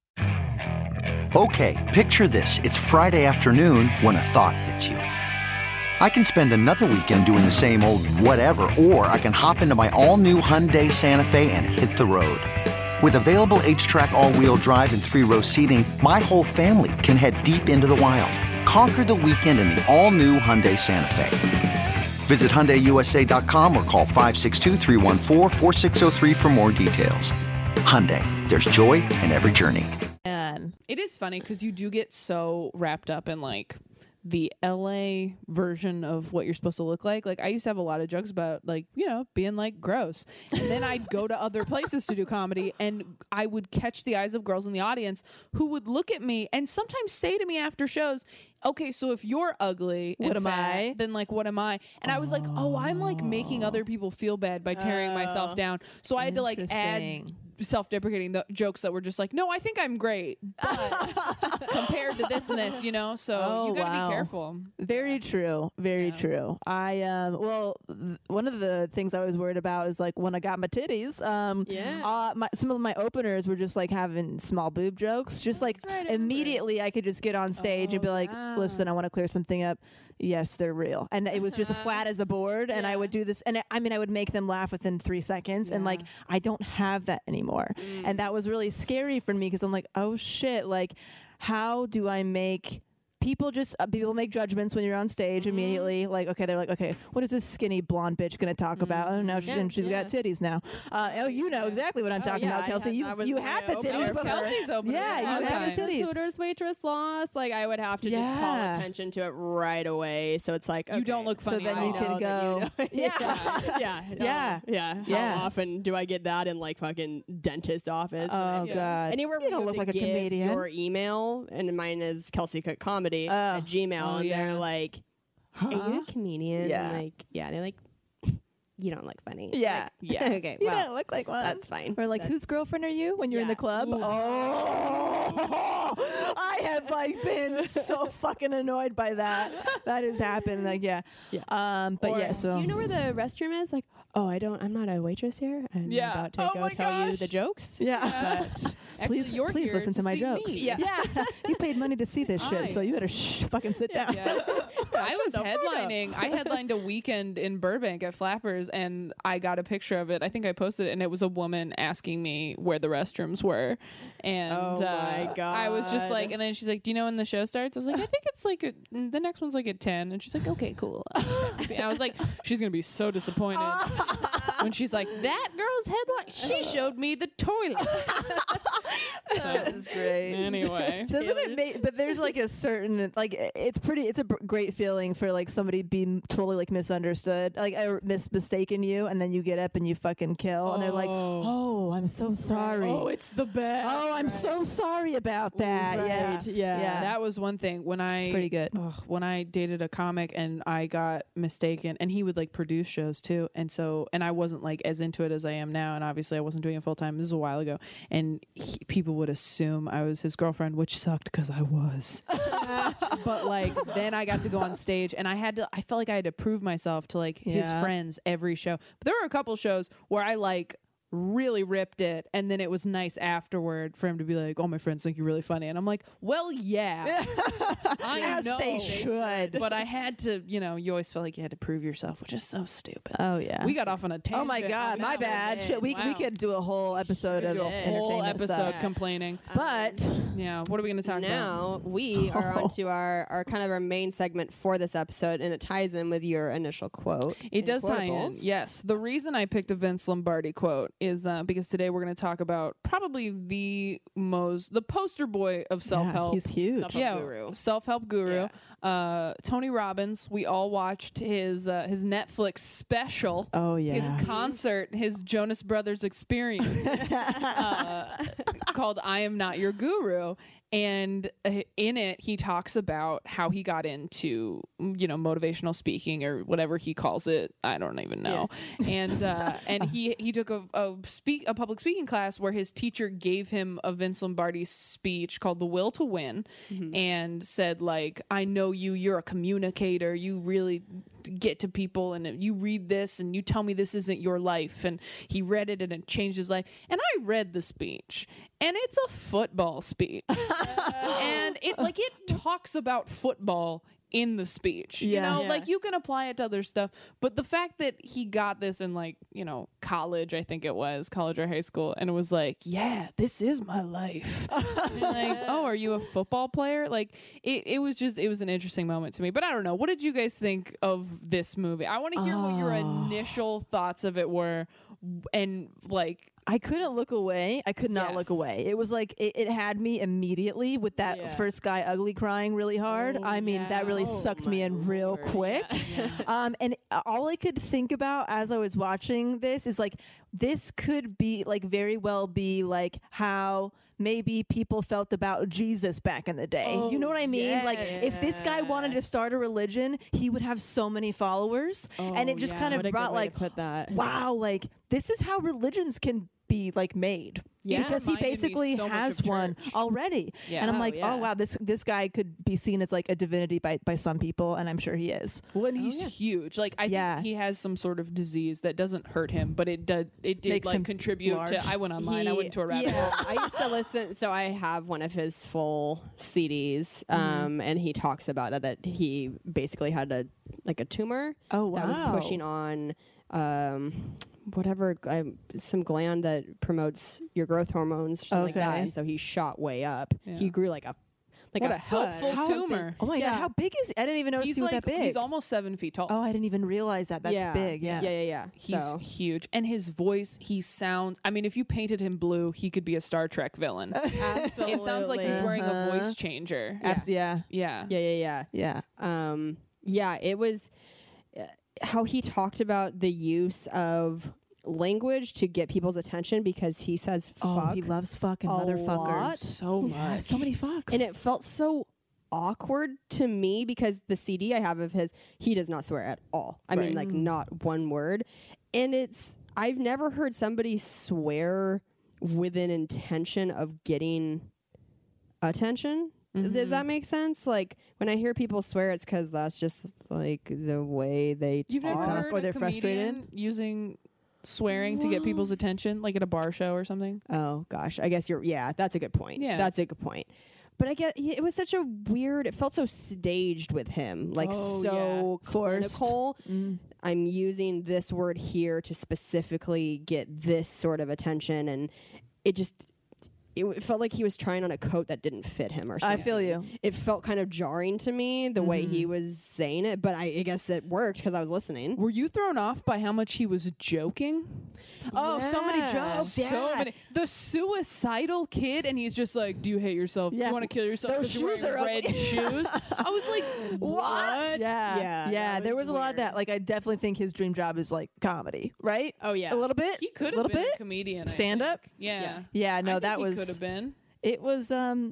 S9: Okay, picture this. It's Friday afternoon when a thought hits you. I can spend another weekend doing the same old whatever, or I can hop into my all-new Hyundai Santa Fe and hit the road. With available H-Track all-wheel drive and 3-row seating, my whole family can head deep into the wild. Conquer the weekend in the all-new Hyundai Santa Fe. Visit HyundaiUSA.com or call 562-314-4603 for more details. Hyundai, there's joy in every journey.
S6: It is funny because you do get so wrapped up in like the LA version of what you're supposed to look like. Like I used to have a lot of jokes about like, you know, being like gross. And then I'd go to other places to do comedy and I would catch the eyes of girls in the audience who would look at me and sometimes say to me after shows, okay, so if you're ugly and
S7: What am
S6: fat,
S7: I?
S6: then like what am I? And I was like, oh, I'm like making other people feel bad by tearing myself down. So I had to like add
S7: Interesting.
S6: self-deprecating the jokes that were just like, no, I think I'm great, but compared to this and this, you know, so you gotta be careful.
S7: Very true. Very true. I one of the things I was worried about is like when I got my titties, some of my openers were just like having small boob jokes, just like immediately I could just get on stage and be like, listen, I want to clear something up. Yes, they're real. And it was just flat as a board. And I would do this. And I would make them laugh within 3 seconds. And like, I don't have that anymore. And that was really scary for me because I'm like, oh shit, like, how do I make people make judgments when you're on stage immediately. Like, okay, they're like, okay, what is this skinny blonde bitch going to talk about? Oh, now she's got titties now. You know exactly what I'm talking about, Kelsey. You had the titties.
S6: Kelsey's opener.
S7: Yeah, you had the titties.
S5: Hooters waitress lost. Like, I would have to just call attention to it right away. So it's like, okay.
S6: You don't look funny.
S7: So then you can go.
S5: Yeah. How often do I get that in like fucking dentist office?
S7: Oh God.
S5: Anywhere
S7: you don't look like a comedian.
S5: Your email, and mine is Kelsey Cook Comedy at Gmail, and they're like, "Are you a comedian?"
S7: Yeah.
S5: And like, they're like, "You don't look funny."
S7: Yeah.
S5: Like, okay.
S7: You
S5: Well,
S7: don't look like one.
S5: that's fine.
S7: Or like, whose girlfriend are you when you're in the club?
S5: Ooh.
S7: Oh, I have like been so fucking annoyed by that. That has happened. Like, so
S5: do you know where the restroom is? Like, I'm not a waitress here. I'm about to go tell you the jokes.
S7: Yeah.
S5: But
S6: Actually,
S7: please listen to my
S6: see
S7: jokes.
S6: me.
S7: Yeah. You paid money to see this shit, so you better fucking sit down.
S6: Yeah. I was headlining. I headlined a weekend in Burbank at Flappers, and I got a picture of it. I think I posted it, and it was a woman asking me where the restrooms were. And
S5: my God.
S6: I was just like, and then she's like, do you know when the show starts? I was like, I think it's like, the next one's like at 10. And she's like, okay, cool. And I was like, she's going to be so disappointed. When she's like, that girl's headline, she showed me the toilet.
S7: That's great.
S6: Anyway.
S7: Doesn't it make, but there's like a certain, like, it's a great feeling for like somebody being totally like misunderstood, like mistaken you, and then you get up and you fucking kill, and they're like, oh, I'm so sorry.
S6: Oh, it's the best.
S7: Oh, I'm so sorry about that.
S5: Right.
S7: Yeah.
S6: That was one thing when I
S7: pretty good.
S6: When I dated a comic and I got mistaken, and he would like produce shows too, and I wasn't like as into it as I am now, and obviously I wasn't doing it full time. This is a while ago, and people would assume I was his girlfriend, which sucked because I was. But like then I got to go on stage, and I felt like I had to prove myself to like his friends every show. But there were a couple shows where I like really ripped it, and then it was nice afterward for him to be like, oh, my friends think you're really funny, and I'm like, well, yeah. I know
S7: they should,
S6: but I had to, you always felt like you had to prove yourself, which is so stupid.
S7: Oh yeah,
S6: we got off on a tangent.
S7: Oh my God, my bad. Shit, we could do a whole episode of entertainment stuff.
S6: Complaining,
S7: but
S6: what are we going to talk about
S5: now? We are on to our kind of our main segment for this episode, and it ties in with your initial quote.
S6: It does tie in. Yes, the reason I picked a Vince Lombardi quote is because today we're going to talk about probably the poster boy of self-help.
S7: He's huge.
S5: Self-help guru.
S6: Self-help guru. Tony Robbins, we all watched his Netflix special.
S7: Oh yeah.
S6: His concert, his Jonas Brothers Experience, called "I Am Not Your Guru." And in it, he talks about how he got into, motivational speaking or whatever he calls it. I don't even know. Yeah. And he took a public speaking class where his teacher gave him a Vince Lombardi speech called "The Will to Win," and said, like, I know you're a communicator. You really get to people, and you read this and you tell me this isn't your life. And he read it and it changed his life. And I read the speech, and it's a football speech. And it talks about football in the speech. Like you can apply it to other stuff, but the fact that he got this in college, I think it was college or high school, and it was like, yeah, this is my life. And like, oh, are you a football player? Like it was an interesting moment to me. But I don't know, what did you guys think of this movie? I want to hear what your initial thoughts of it were, and like,
S7: I couldn't look away. I could not look away. It was like it had me immediately with that first guy ugly crying really hard. I mean, that really sucked me in real quick. And all I could think about as I was watching this is like, this could be like very well be like how maybe people felt about Jesus back in the day. You know what I mean? Yes. Like if this guy wanted to start a religion, he would have so many followers. And it just kind of brought like, wow, like this is how religions can be like made. Because he basically has one already. And I'm like, oh wow, this guy could be seen as like a divinity by some people, and I'm sure he is.
S6: Well, and he's huge. Like I think he has some sort of disease that doesn't hurt him, but it did like contribute large. To I went online, I went into a rabbit hole.
S5: I used to listen, so I have one of his full CDs, and he talks about that he basically had a tumor that was pushing on some gland that promotes your growth hormones or something like that, and so he shot way up. He grew like a
S6: helpful tumor.
S7: Oh my god, how big is he? I didn't even know he was that big.
S6: He's almost 7 feet tall.
S7: Oh, I didn't even realize that. That's big.
S5: Yeah.
S6: He's huge, and his voice. He sounds. I mean, if you painted him blue, he could be a Star Trek villain.
S5: Absolutely.
S6: It sounds like he's wearing a voice changer.
S5: Yeah. It was how he talked about the use of language to get people's attention, because he says fuck.
S7: He loves fucking motherfuckers so much. So many fucks.
S5: And it felt so awkward to me because the CD I have of his, he does not swear at all. I mean, like not one word. And I've never heard somebody swear with an intention of getting attention. Does that make sense? Like when I hear people swear, it's because that's just like the way they
S6: You've
S5: talk.
S6: never heard
S7: or they're
S6: a
S7: frustrated
S6: using swearing to get people's attention, like at a bar show or something?
S5: Oh gosh, I guess that's a good point. Yeah, that's a good point. But I get it was such a weird. It felt so staged with him, like clinical. I'm using this word here to specifically get this sort of attention, and it just. It felt like he was trying on a coat that didn't fit him or something.
S7: I feel you.
S5: It felt kind of jarring to me the way he was saying it, but I guess it worked because I was listening.
S6: Were you thrown off by how much he was joking?
S7: Oh, so many jokes.
S6: So many. The suicidal kid, and he's just like, do you hate yourself? Do you want to kill yourself because you're wearing red shoes? I was like, what?
S7: Yeah. There was a lot of that. Like, I definitely think his dream job is like comedy, right?
S5: Oh, yeah.
S7: A little bit?
S6: He could have been a comedian.
S7: Stand up?
S6: Yeah.
S7: Yeah, no, that was...
S6: could have been.
S7: It was the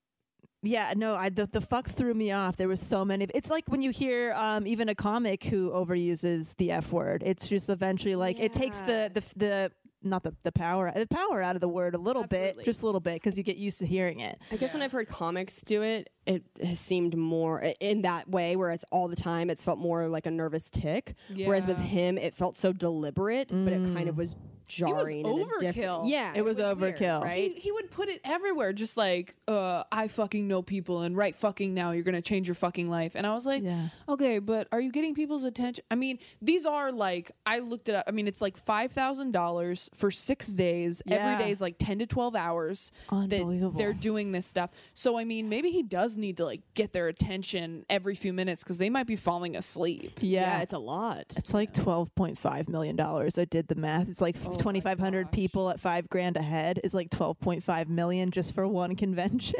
S7: fucks threw me off. There was so many. It's like when you hear even a comic who overuses the F word. It's just eventually like it takes the not the power out of the word a little bit, just a little bit, because you get used to hearing it.
S5: I guess when I've heard comics do it, it has seemed more in that way, where it's all the time. It's felt more like a nervous tick. Whereas with him, it felt so deliberate, but it kind of was jarring.
S6: It was overkill.
S5: Yeah,
S7: it was overkill.
S5: Weird, right?
S6: He would put it everywhere, just like, I fucking know people, and right fucking now you're gonna change your fucking life. And I was like, okay, but are you getting people's attention? I mean, these are like, I looked it up. I mean, it's like $5,000 for 6 days. Every day is like 10 to 12 hours.
S7: Unbelievable.
S6: That they're doing this stuff. So I mean, maybe he does need to like get their attention every few minutes, because they might be falling asleep.
S5: Yeah, it's a lot.
S7: It's like $12.5 million. I did the math. It's like 2,500 people at $5,000 a head is like 12.5 million just for one convention.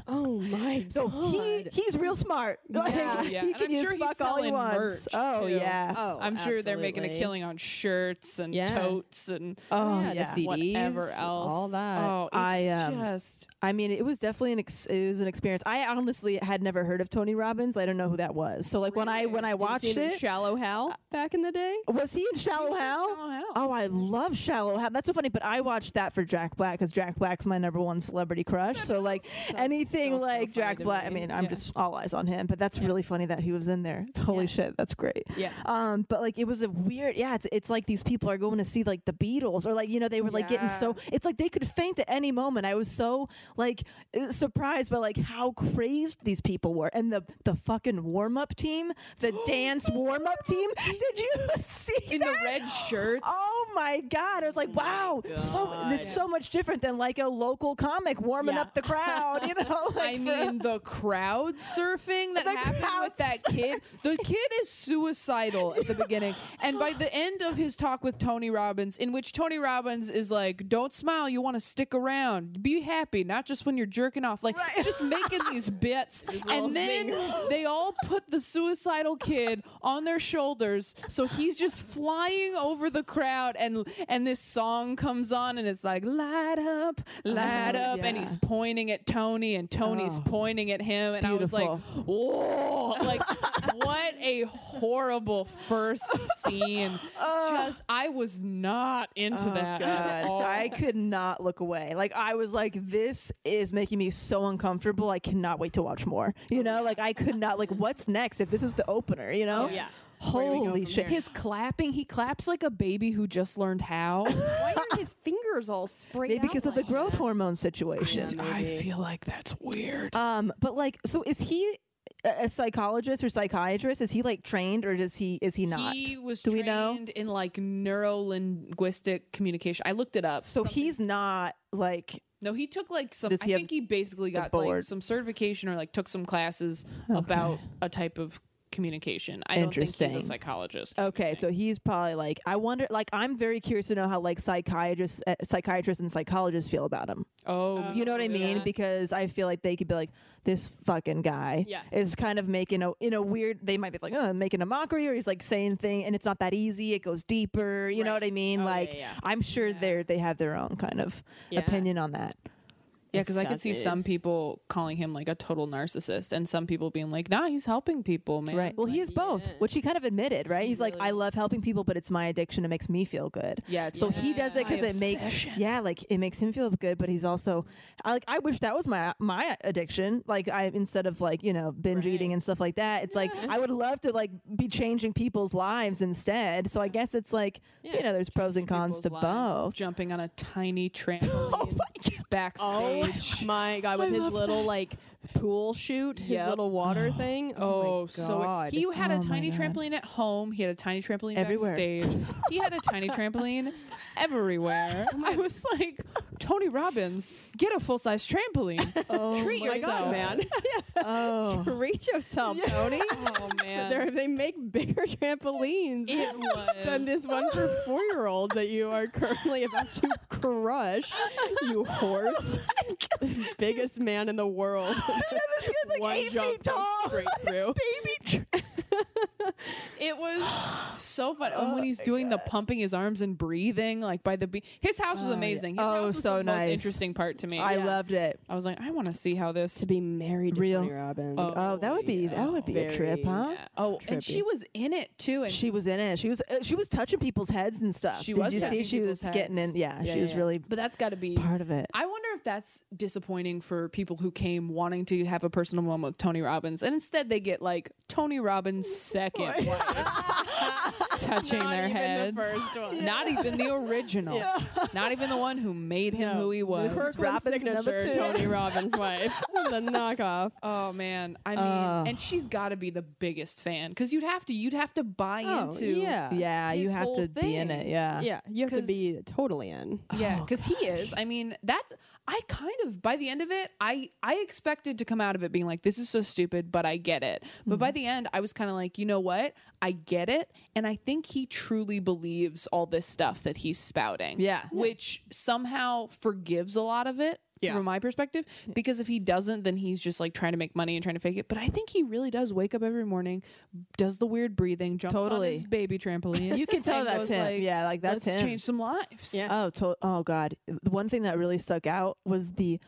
S5: Oh my
S7: So
S5: God.
S7: he's real smart. Like,
S6: Yeah,
S7: he
S6: and
S7: can
S6: I'm
S7: use
S6: sure he's
S7: fuck all he
S6: selling
S7: wants.
S6: merch,
S7: Oh
S6: too.
S7: yeah.
S5: Oh,
S6: I'm sure they're making a
S5: absolutely.
S6: killing on shirts and
S5: Yeah.
S6: totes and
S7: Oh
S5: yeah,
S7: yeah.
S5: the CDs,
S6: whatever else.
S5: all that.
S6: Oh, it's
S7: I,
S6: just
S7: I mean, it was definitely an experience. I honestly had never heard of Tony Robbins. I don't know who that was. So like when I
S5: Did you see
S7: watched
S5: him in
S7: it,
S5: Shallow Hal back in the day.
S7: was he in Shallow
S6: was in
S7: Hal?
S6: Shallow Hal.
S7: Oh, I love Shallow Hal. That's so funny. But I watched that for Jack Black because Jack Black's my number one celebrity crush. So like anything
S5: still so
S7: like
S5: funny
S7: Jack
S5: to
S7: Black. I
S5: me.
S7: mean, I'm just all eyes on him. But that's really funny that he was in there. Holy shit, that's great.
S5: Yeah.
S7: But like it was a weird. Yeah, it's like these people are going to see like the Beatles or like they were like getting so. It's like they could faint at any moment. I was so like surprised by like how crazed these people were, and the fucking warm up team, the dance warm up team. Did you see
S6: in
S7: that?
S6: the red shirts.
S7: Oh my god! I was like, wow, so it's so much different than like a local comic warming up the crowd. You know, like
S6: I mean, the crowd surfing that
S7: The
S6: happened
S7: crowd
S6: with that kid. The kid is suicidal at the beginning. And by the end of his talk with Tony Robbins, in which Tony Robbins is like, don't smile, you want to stick around. Be happy, not just when you're jerking off. Like, just making these bits. And then they all put the suicidal kid on their shoulders. So he's just flying over the crowd. And this song comes on, and it's like, light up, light up. And he's pointing at Tony, and Tony's pointing at him. And I was like, whoa, like, what a horrible first scene. I was not into that at all.
S7: I could not look away. Like I was like, this is making me so uncomfortable. I cannot wait to watch more. You know, like I could not. Like, what's next if this is the opener? You know?
S5: Yeah.
S7: Holy shit!
S6: His clapping, he claps like a baby who just learned how.
S5: Why are his fingers all sprayed
S7: Maybe
S5: out
S7: because of the
S5: like
S7: growth
S5: that?
S7: hormone situation.
S5: Yeah,
S6: I
S5: maybe.
S6: feel like that's weird.
S7: But like, so is he a psychologist or psychiatrist? Is he like trained or is he not?
S6: He was
S7: Do we know?
S6: trained in like neuro-linguistic communication. I looked it up.
S7: So he's not like.
S6: No, he took like some.
S7: Does
S6: I
S7: he have
S6: think he basically got like
S7: board?
S6: some certification or like took some classes about a type of communication. I don't think he's a
S7: Interesting.
S6: psychologist.
S7: Okay, so he's probably like. I wonder. Like, I'm very curious to know how like psychiatrists and psychologists feel about him.
S6: Oh,
S7: You know what I mean? Because I feel like they could be like, this fucking guy is kind of making a weird. They might be like, making a mockery, or he's like saying thing, and it's not that easy. It goes deeper. You know what I mean? Like, I'm sure they have their own kind of opinion on that.
S6: Yeah, because I could see some people calling him like a total narcissist, and some people being like, "Nah, he's helping people, man."
S7: Right. Well, he is both, which he kind of admitted, right? He's like, I love helping people, but it's my addiction. It makes me feel good.
S6: Yeah, it's
S7: So
S6: like,
S7: he does it because
S6: my
S7: it makes,
S6: obsession.
S7: like it makes him feel good. But he's also, I wish that was my addiction. Like instead of like binge eating and stuff like that, it's like I would love to like be changing people's lives instead. So I guess it's like there's pros and cons to
S6: People's lives,
S7: both.
S6: jumping on a tiny trampoline backstage.
S5: Oh my god, with his little like pool shoot, his little water thing. Oh my
S6: so
S5: god.
S6: he had a tiny trampoline at home. He had a tiny trampoline
S7: Everywhere.
S6: backstage. He had a tiny trampoline everywhere. I was like, Tony Robbins, get a full size trampoline. Treat
S5: my
S6: yourself,
S5: god, man. Treat yourself, Tony.
S6: Oh man,
S5: They make bigger trampolines
S6: it was.
S5: than this one for 4-year-olds that you are currently about to crush, you horse. Biggest man in the world.
S7: like
S5: One
S7: 8
S5: jump
S7: feet tall.
S5: straight through.
S6: It was so fun. And when he's doing the pumping his arms and breathing, like by the his house was amazing. His house was
S7: so
S6: the most
S7: nice.
S6: interesting part to me.
S7: I loved it.
S6: I was like, I want to see how this.
S5: To be married to
S7: Real.
S5: Tony Robbins.
S7: Oh, that would be a trip, huh?
S6: Yeah. Oh, and she was in it too. And
S7: She was in it. She was touching people's heads and stuff.
S6: She
S7: Did
S6: was
S7: you see
S6: touching
S7: she was
S6: people's
S7: getting in?
S6: heads.
S7: Yeah, she was really
S6: but that's got to be
S7: part of it.
S6: I wonder if that's disappointing for people who came wanting to have a personal moment with Tony Robbins, and instead they get like Tony Robbins' second wife touching their heads.
S5: The first one.
S6: Not even the original. Not even the one who made him who he was.
S5: Kirkland's
S7: Robbins number
S5: signature,
S7: 2.
S5: Tony Robbins' wife. The knockoff.
S6: Oh man, I mean, and she's got to be the biggest fan because you'd have to buy into.
S7: Yeah, you
S6: his
S7: have to
S6: whole
S7: be in
S6: thing.
S7: it. Yeah.
S5: Yeah, you have to
S6: 'Cause-
S5: be totally in.
S6: Yeah, because he is. I mean, I kind of, by the end of it, I expected to come out of it being like, this is so stupid, but I get it. But by the end, I was kind of like, you know what? I get it. And I think he truly believes all this stuff that he's spouting.
S7: Yeah.
S6: Which somehow forgives a lot of it. from my perspective, because if he doesn't, then he's just like trying to make money and trying to fake it. But I think he really does wake up every morning, does the weird breathing, jumps on his baby trampoline.
S7: You can tell
S6: and
S7: that's
S6: goes
S7: him.
S6: like,
S7: Yeah, like that's
S6: let's
S7: him.
S6: change some lives.
S5: Yeah.
S7: Oh God. The one thing that really stuck out was the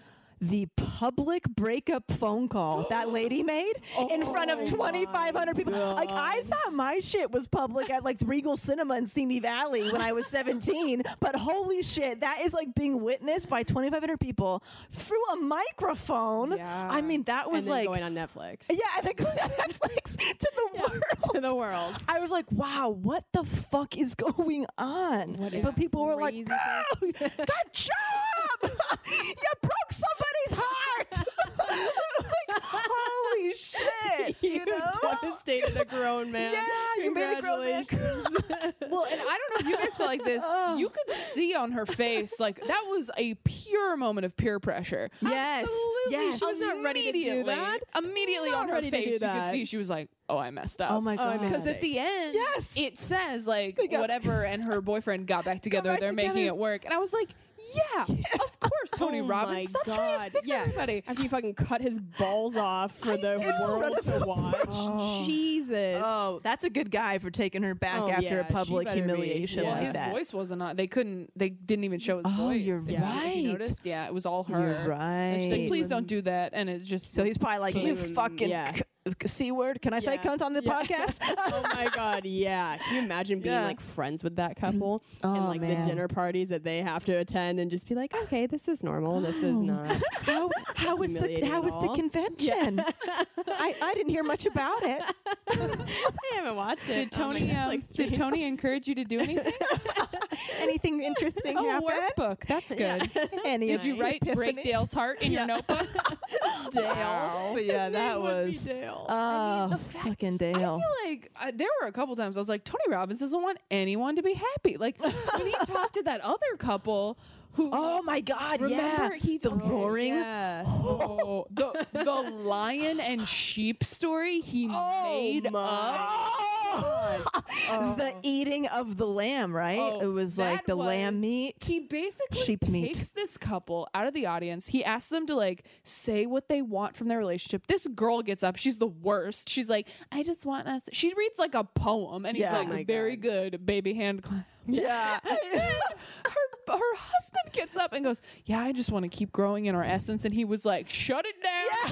S7: public breakup phone call that lady made in front of 2,500 people. Like, I thought my shit was public at like Regal Cinema in Simi Valley when I was 17, but holy shit, that is like being witnessed by 2,500 people through a microphone.
S6: Yeah.
S7: I mean, that was
S5: and then
S7: like
S5: going on Netflix.
S7: Yeah, and then going on Netflix to the world.
S5: To the world.
S7: I was like, wow, what the fuck is going on? But people were like, bro, good job! You broke somebody's heart! Like, holy shit! You know?
S5: Devastated a grown man.
S7: Yeah, you made a grown man.
S6: Well, and I don't know if you guys feel like this. You could see on her face, like, that was a pure moment of peer pressure.
S7: Yes.
S6: Absolutely.
S7: Yes.
S6: She was not ready to do
S5: Immediately.
S6: that. Immediately
S5: Not
S6: on her
S5: ready to do
S6: face, you could
S5: that.
S6: see she was like, oh, I messed up.
S7: Oh my God.
S6: Because at the end,
S7: Yes.
S6: it says, like,
S7: got-
S6: whatever, and her boyfriend got back together.
S7: back
S6: They're making
S7: together.
S6: it work. And I was like, yeah, of course, Tony
S5: Oh
S6: Robbins.
S5: my
S6: Stop trying to fix
S5: Yeah.
S6: everybody.
S5: After you fucking cut his balls off for the world to watch. Jesus.
S7: Oh, that's a good guy for taking her back
S5: Oh,
S7: after
S5: yeah,
S7: a
S5: she
S7: public
S5: better be.
S7: humiliation
S5: Yeah.
S6: Well,
S7: like
S6: his
S7: that.
S6: voice wasn't on. They didn't even show his
S7: Oh,
S6: voice.
S7: you're
S6: If you
S7: right.
S6: noticed? Yeah, it was all her.
S7: You're
S6: And she's like,
S7: right.
S6: please don't do that. And it's just.
S7: So he's probably like, you
S5: Boom.
S7: fucking
S5: Yeah.
S7: C word. Can I say
S5: Yeah.
S7: cunt on the
S5: Yeah.
S7: podcast?
S5: Oh my God, yeah. Can you imagine being
S7: Yeah.
S5: like friends with that couple
S7: Oh,
S5: and like
S7: man.
S5: the dinner parties that they have to attend and just be like, okay, this is normal. This is not.
S7: How was the
S5: Humiliating at all.
S7: convention? I didn't hear much about it.
S5: I haven't watched it.
S6: Did
S5: on my
S6: Tony?
S5: Netflix
S6: Did
S5: stream.
S6: Tony encourage you to do anything?
S7: Anything interesting
S6: Oh, a
S7: happen?
S6: workbook. That's good.
S7: Any
S6: Did you write "Break
S7: epiphanies?
S6: Dale's heart" in your notebook?
S5: Dale?
S7: But yeah,
S5: His
S7: that
S5: name would be
S7: was
S5: Dale.
S7: oh
S6: the fact-
S7: fucking
S6: I
S7: Dale.
S6: feel like there were a couple times I was like, Tony Robbins doesn't want anyone to be happy. Like when he talked to that other couple who.
S7: Oh my God!
S6: Remember
S7: yeah,
S6: he
S7: the
S6: told-
S7: roaring.
S5: Yeah.
S6: Oh, the lion and sheep story he made up.
S7: The eating of the lamb, right?
S6: Oh,
S7: it was like
S6: that
S7: the lamb
S6: was-
S7: meat.
S6: He basically
S7: Sheep meat.
S6: takes this couple out of the audience. He asks them to like say what they want from their relationship. This girl gets up. She's the worst. She's like, I just want us. She reads like a poem, and he's
S7: Yeah.
S6: like,
S5: Oh my
S6: very
S5: God.
S6: good, baby hand clap.
S7: Yeah.
S6: Her husband gets up and goes, yeah, I just want to keep growing in our essence. And he was like, shut it down.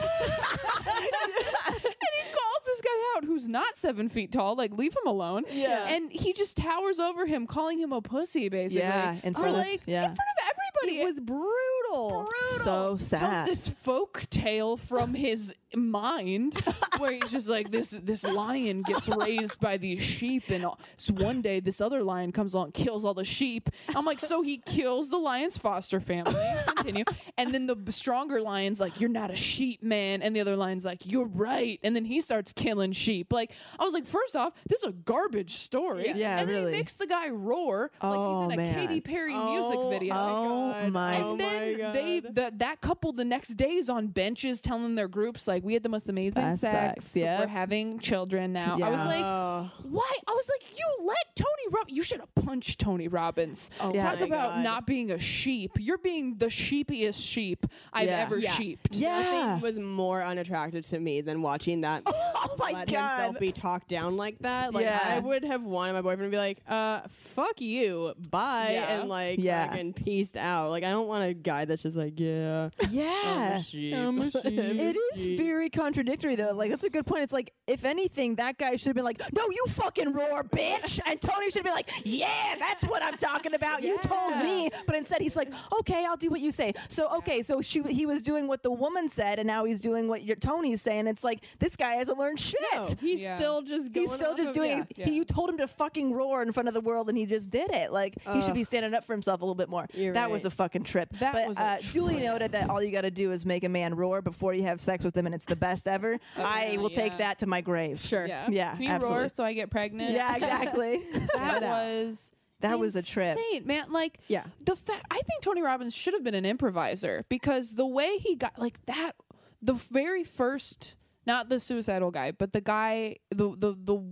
S6: And he calls this guy out who's not 7 feet tall. Like, leave him alone.
S7: Yeah.
S6: And he just towers over him, calling him a pussy, basically.
S7: Yeah, in front of-
S6: like,
S7: yeah.
S6: in front of everybody.
S5: It was brutal.
S7: So sad.
S6: Tells this folk tale from his mind where he's just like, this lion gets raised by these sheep, and so one day this other lion comes along and kills all the sheep. I'm like, so he kills the lion's foster family. Continue. And then the stronger lion's like, you're not a sheep, man. And the other lion's like, you're right. And then he starts killing sheep. Like, I was like, first off, this is a garbage story.
S7: Yeah,
S6: and then
S7: really.
S6: he makes the guy roar like he's in a
S7: man.
S6: Katy Perry music video.
S7: Oh my
S6: And then that couple the next day is on benches telling their groups like, we had the most amazing
S7: Best sex, yeah.
S6: We're having children now. I was
S7: Yeah.
S6: like, why? I was like, you let Tony Robbins. You should have punched Tony Robbins.
S5: Oh
S6: Talk
S5: my
S6: about
S5: God.
S6: not being a sheep. You're being the sheepiest sheep I've
S7: Yeah.
S6: ever
S5: Yeah.
S6: sheeped.
S7: Yeah.
S5: Nothing was more unattractive to me than watching that.
S7: Oh my
S5: let
S7: God.
S5: himself be talked down like that. Like
S7: Yeah.
S5: I would have wanted my boyfriend to be like, fuck you, bye,
S6: Yeah.
S5: and like
S7: Yeah.
S5: fucking peaced out. Like I don't want a guy that's just like, yeah, I'm
S7: Yeah.
S5: a sheep.
S6: I'm a sheep.
S7: It is very contradictory though. Like that's a good point. It's like if anything, that guy should have been like, "No, you fucking roar, bitch," and Tony should have been like, "Yeah, that's what I'm talking about. You told me." But instead, he's like, "Okay, I'll do what you say." So okay, so he was doing what the woman said, and now he's doing what Tony's saying. It's like this guy hasn't learned shit.
S5: No, he's
S6: Yeah.
S5: still just going
S7: He's still
S5: off
S7: just
S5: of-
S7: doing.
S5: yeah.
S7: You told him to fucking roar in front of the world, and he just did it. Like he should be standing up for himself a little bit more.
S5: You're
S7: That was
S5: right.
S7: a fucking trip.
S6: That
S7: but,
S6: was a
S7: duly noted that all you got to do is make a man roar before you have sex with him, and it's the best ever. I will take
S6: yeah.
S7: that to my grave.
S5: Sure.
S6: Yeah.
S7: Yeah,
S6: Can you
S7: absolutely.
S6: roar so I get pregnant?
S7: Yeah, exactly.
S6: That was.
S7: That was a trip.
S6: Insane, man. Like,
S5: Yeah.
S6: the fact I think Tony Robbins should have been an improviser because the way he got like that, the very first, not the suicidal guy, but the guy, the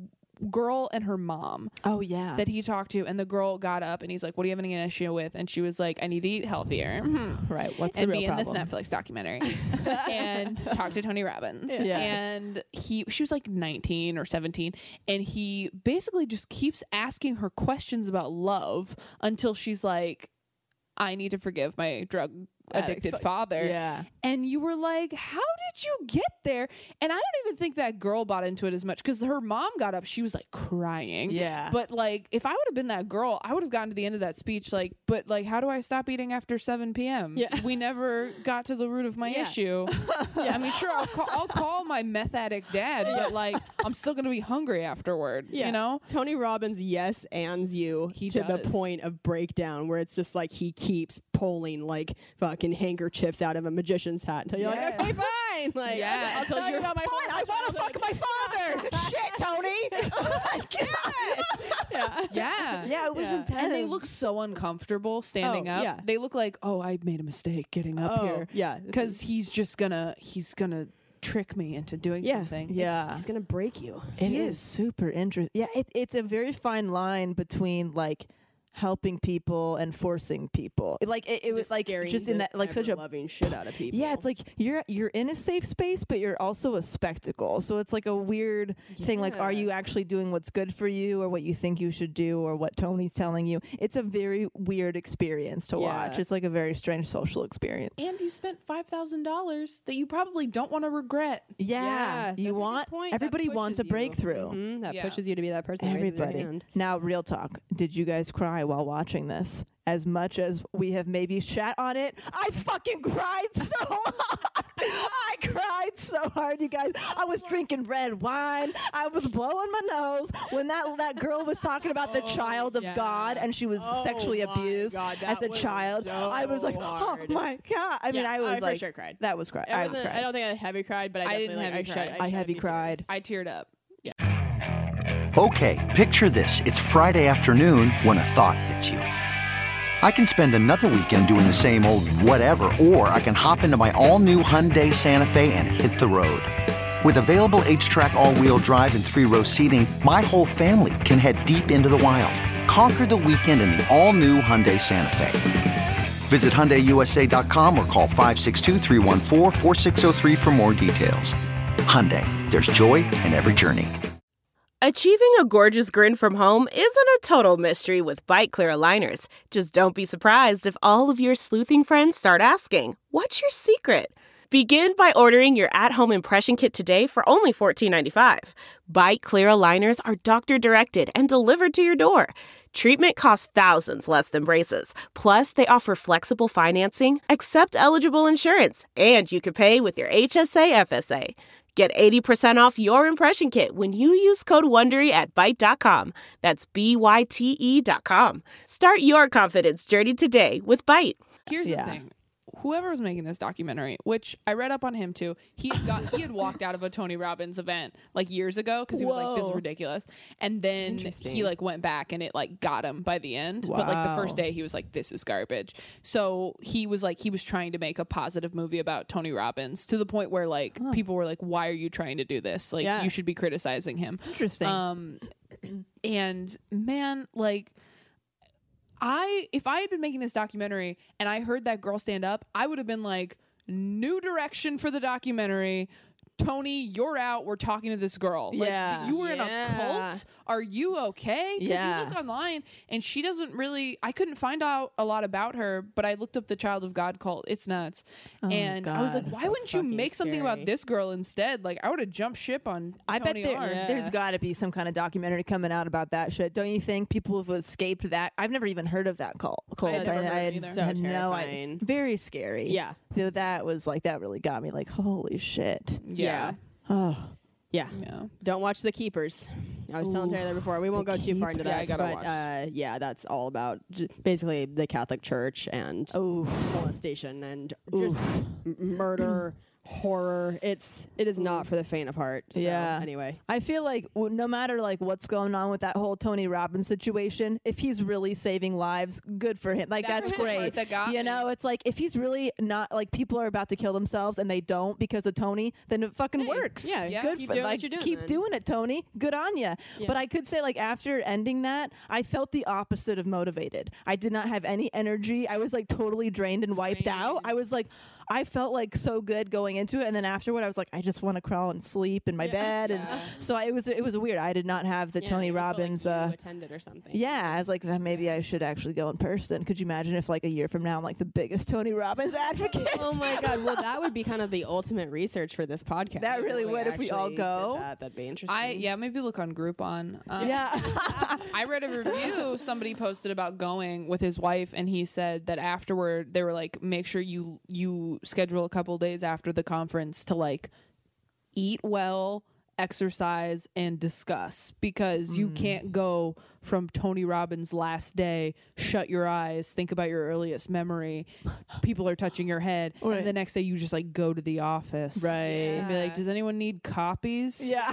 S6: girl and her mom.
S7: Oh yeah.
S6: That he talked to, and the girl got up and he's like, "What are you having an issue with?" And she was like, "I need to eat healthier."
S7: Right. What's
S6: and
S7: the real
S6: be in
S7: problem?
S6: this Netflix documentary and talk to Tony Robbins.
S7: Yeah.
S6: And she was like 19 or 17, and he basically just keeps asking her questions about love until she's like, "I need to forgive my drug addicted father."
S7: Yeah.
S6: And you were like, how did you get there? And I don't even think that girl bought into it as much, because her mom got up, she was like crying.
S7: Yeah.
S6: But like, if I would have been that girl, I would have gotten to the end of that speech like, but like, how do I stop eating after 7 p.m.?
S5: Yeah.
S6: We never got to the root of my issue. I mean, sure, I'll call my meth addict dad, but like, I'm still going to be hungry afterward, you know?
S5: Tony Robbins yes ands you to the point of breakdown, where it's just like he keeps pulling like fucking handkerchiefs out of a magician's hat until you're like, okay, fine. Like, I'll tell you about my
S7: fine. I want to fuck my father. Shit, Tony. Oh my God.
S6: Yeah,
S7: it was intense.
S6: And they look so uncomfortable standing up.
S5: yeah.
S6: They look like, oh, I made a mistake getting up here.
S5: Yeah.
S6: Because he's gonna trick me into doing something.
S7: Yeah.
S5: He's going to break you.
S7: It is super interesting. Yeah, it's a very fine line between like helping people and forcing people. Like it was like just in that like such a
S5: loving shit out of people.
S7: Yeah, it's like you're in a safe space, but you're also a spectacle. So it's like a weird thing. Like, are you actually doing what's good for you, or what you think you should do, or what Tony's telling you? It's a very weird experience to watch. It's like a very strange social experience.
S6: And you spent $5,000 that you probably don't want to regret.
S7: Yeah, you want everybody wants a breakthrough.
S5: Mm-hmm. That pushes you to be that person. That raises your hand.
S7: Now, real talk. Did you guys cry while watching this? As much as we have maybe chat on it, I fucking cried so hard. I cried so hard, you guys. I was drinking red wine. I was blowing my nose when that girl was talking about the child of God, and she was sexually abused as a child.
S5: So
S7: I was like,
S5: hard.
S7: oh my God. I mean, I was like,
S5: for sure cried.
S7: That was cry. I was crying.
S5: I don't think I heavy cried, but I definitely
S6: didn't
S5: I
S7: heavy cried.
S6: I teared up.
S9: Okay, picture this. It's Friday afternoon when a thought hits you. I can spend another weekend doing the same old whatever, or I can hop into my all-new Hyundai Santa Fe and hit the road. With available H-Track all-wheel drive and 3-row seating, my whole family can head deep into the wild. Conquer the weekend in the all-new Hyundai Santa Fe. Visit HyundaiUSA.com or call 562-314-4603 for more details. Hyundai, there's joy in every journey.
S10: Achieving a gorgeous grin from home isn't a total mystery with Bite Clear aligners. Just don't be surprised if all of your sleuthing friends start asking, "What's your secret?" Begin by ordering your at-home impression kit today for only $14.95. Bite Clear aligners are doctor-directed and delivered to your door. Treatment costs thousands less than braces. Plus, they offer flexible financing, accept eligible insurance, and you can pay with your HSA FSA. Get 80% off your impression kit when you use code WONDERY at Byte.com. That's BYTE.com. Start your confidence journey today with Byte.
S6: Here's the thing. Whoever was making this documentary, which I read up on him too, he had walked out of a Tony Robbins event like years ago because he was like, this is ridiculous. And then he like went back and it like got him by the end. But like the first day he was like, this is garbage. So he was trying to make a positive movie about Tony Robbins to the point where like people were like, why are you trying to do this? Like you should be criticizing him.
S7: Interesting.
S6: And man, like, if I had been making this documentary and I heard that girl stand up, I would have been like, new direction for the documentary. Tony, you're out. We're talking to this girl. Like, you were in a cult. Are you okay? Because you look online and she doesn't really, I couldn't find out a lot about her, but I looked up the Child of God cult. It's nuts. And I was like, why wouldn't you make something about this girl instead? Like, I would have jumped ship on
S7: I
S6: Tony
S7: bet
S6: R.
S7: there's got to be some kind of documentary coming out about that shit. Don't you think? People have escaped that. I've never even heard of that cult.
S6: I had
S7: No idea. Very scary.
S5: Yeah.
S7: So that was like, that really got me like, holy shit.
S5: Yeah.
S7: Oh.
S5: Yeah. Don't watch The Keepers. I was telling Taylor before. We won't go too far into that.
S6: I gotta watch.
S5: That's all about basically the Catholic Church and molestation and just murder, horror. It is not for the faint of heart. So,
S7: yeah.
S5: Anyway,
S7: I feel like no matter like what's going on with that whole Tony Robbins situation, if he's really saving lives, good for him. Like that's great. You know, it's like if he's really not like people are about to kill themselves and they don't because of Tony, then it fucking works.
S5: Yeah,
S7: good
S5: keep
S7: for
S5: doing
S7: like
S5: what you're doing,
S7: keep
S5: then.
S7: doing it, Tony. Good on you.
S5: Yeah.
S7: But I could say like after ending that, I felt the opposite of motivated. I did not have any energy. I was like totally drained and wiped out. I was like, I felt like so good going into it, and then afterward, I was like, I just want to crawl and sleep in my bed, and so it was weird. I did not have the Tony Robbins.
S5: Like you attended or something.
S7: Yeah, I was like, maybe I should actually go in person. Could you imagine if like a year from now I'm like the biggest Tony Robbins advocate?
S5: Oh my God! Well, that would be kind of the ultimate research for this podcast.
S7: That really would if we all go.
S5: That'd be interesting.
S6: Maybe look on Groupon.
S7: Yeah,
S6: I read a review somebody posted about going with his wife, and he said that afterward they were like, make sure you schedule a couple days after the conference to like eat well, exercise, and discuss, because you can't go from Tony Robbins' last day, shut your eyes, think about your earliest memory, people are touching your head, and the next day you just like go to the office,
S7: right?
S6: And be like, does anyone need copies?
S7: Yeah.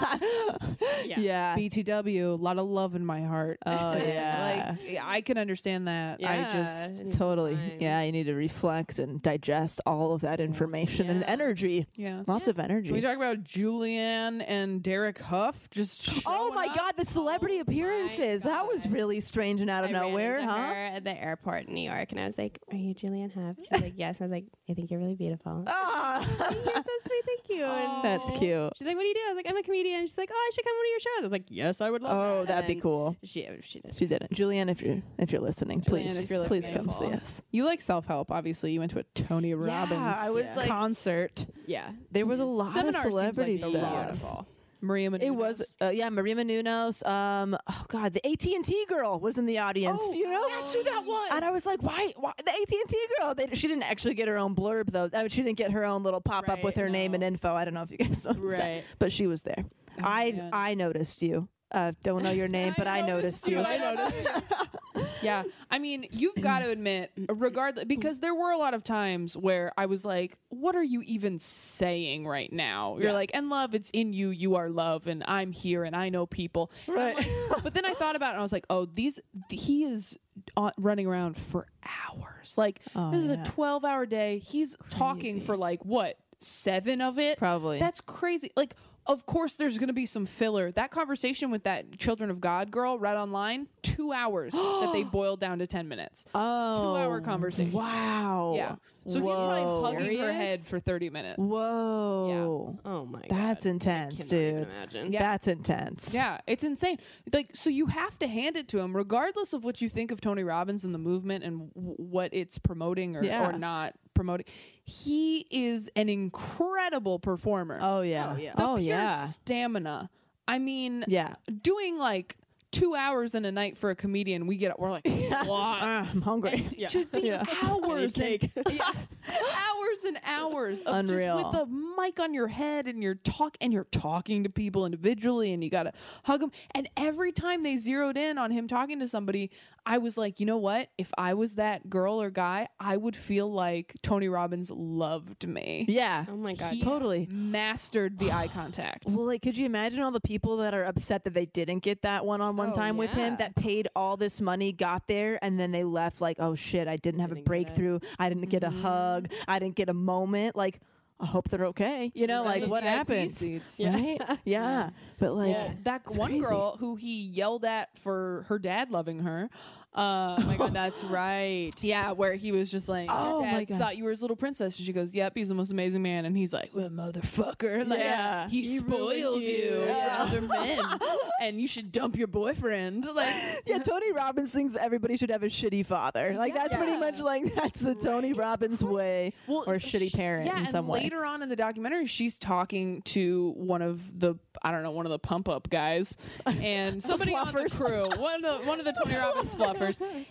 S6: BTW, a lot of love in my heart.
S7: Oh yeah,
S6: like I can understand that.
S5: Yeah,
S6: I just
S7: totally. Yeah, you need to reflect and digest all of that information and energy.
S6: Yeah,
S7: lots of energy.
S6: Can we talk about Julianne and Derek Huff just
S7: oh my God, the celebrity appearances. That was really strange and out of nowhere,
S5: ran into
S7: huh?
S5: her at the airport in New York, and I was like, "Are you Julianne Huff?" She was like, "Yes." I was like, "I think you're really beautiful."
S7: Ah,
S5: You're so sweet. Thank you. And
S7: that's cute.
S5: she's like, "What do you do?" I was like, "I'm a comedian." She's like, "Oh, I should come to one of your shows." I was like, "Yes, I would love."
S7: Oh,
S5: that.
S7: that'd be
S5: And
S7: cool.
S5: She did.
S7: She didn't. Julianne, if you're listening, please,
S5: if you're
S7: please
S5: listening.
S7: come see us.
S6: You like self-help, obviously. You went to a Tony Robbins
S7: I was like-
S6: concert.
S5: Yeah,
S7: There was a lot of
S6: Seminar seems like
S7: celebrity
S6: the
S7: stuff.
S5: beautiful.
S6: Maria Menounos.
S7: It was, Maria Menounos. Oh God, the AT&T girl was in the audience.
S5: Oh,
S7: you know,
S5: that's who that was.
S7: And I was like, why the AT&T girl? She didn't actually get her own blurb though. She didn't get her own little pop up with her name and info. I don't know if you guys know.
S5: Right.
S7: But she was there. I noticed you. Don't know your name, but I noticed you.
S6: I noticed you. Yeah, I mean, you've got to admit, regardless, because there were a lot of times where I was like, what are you even saying right now? You're like, and love, it's in you, you are love, and I'm here, and I know people.
S7: Right.
S6: Like, but then I thought about it, and I was like, oh, he is running around for hours. Like, this is a 12-hour day. He's talking for like, what, 7 of it?
S7: Probably.
S6: That's crazy. Like, of course there's going to be some filler. That conversation with that Children of God girl read online, 2 hours that they boiled down to 10 minutes.
S7: Oh,
S6: 2-hour conversation.
S7: Wow.
S6: Yeah. So he's probably hugging her head for 30 minutes.
S7: Whoa.
S6: Yeah.
S5: Oh my God.
S7: That's intense,
S5: I cannot
S7: dude.
S5: even imagine.
S6: Yeah.
S7: That's intense.
S6: Yeah, it's insane. Like, so you have to hand it to him, regardless of what you think of Tony Robbins and the movement and what it's promoting or not promoting. He is an incredible performer.
S7: Oh yeah.
S6: The pure stamina. I mean, doing like 2 hours in a night for a comedian, we're like, what?
S7: I'm hungry.
S6: To think hours and hours and hours of
S7: Unreal.
S6: just with a mic on your head and you're talking to people individually and you gotta hug them. And every time they zeroed in on him talking to somebody, I was like, you know what? If I was that girl or guy, I would feel like Tony Robbins loved me.
S7: Yeah.
S5: Oh my God.
S6: He's
S7: Totally.
S6: mastered the eye contact.
S7: Well, like, could you imagine all the people that are upset that they didn't get that one-on-one time with him, that paid all this money, got there, and then they left like, oh shit, I didn't have a breakthrough. I didn't get a hug. I didn't get a moment. Like, I hope they're okay. You know, like what happened? Right? Yeah. But like
S6: that one girl who he yelled at for her dad loving her.
S5: Oh my God, that's right.
S6: Yeah, where he was just like, your dad thought you were his little princess. And she goes, yep, he's the most amazing man. And he's like, well, motherfucker. Like, he spoiled you for other men. And you should dump your boyfriend. Like,
S7: Tony Robbins thinks everybody should have a shitty father. Like, that's pretty much like, that's the Tony Robbins way, or shitty parent in some way.
S6: Later on in the documentary, she's talking to one of the pump up guys and somebody on the crew, one of the Tony Robbins fluffers,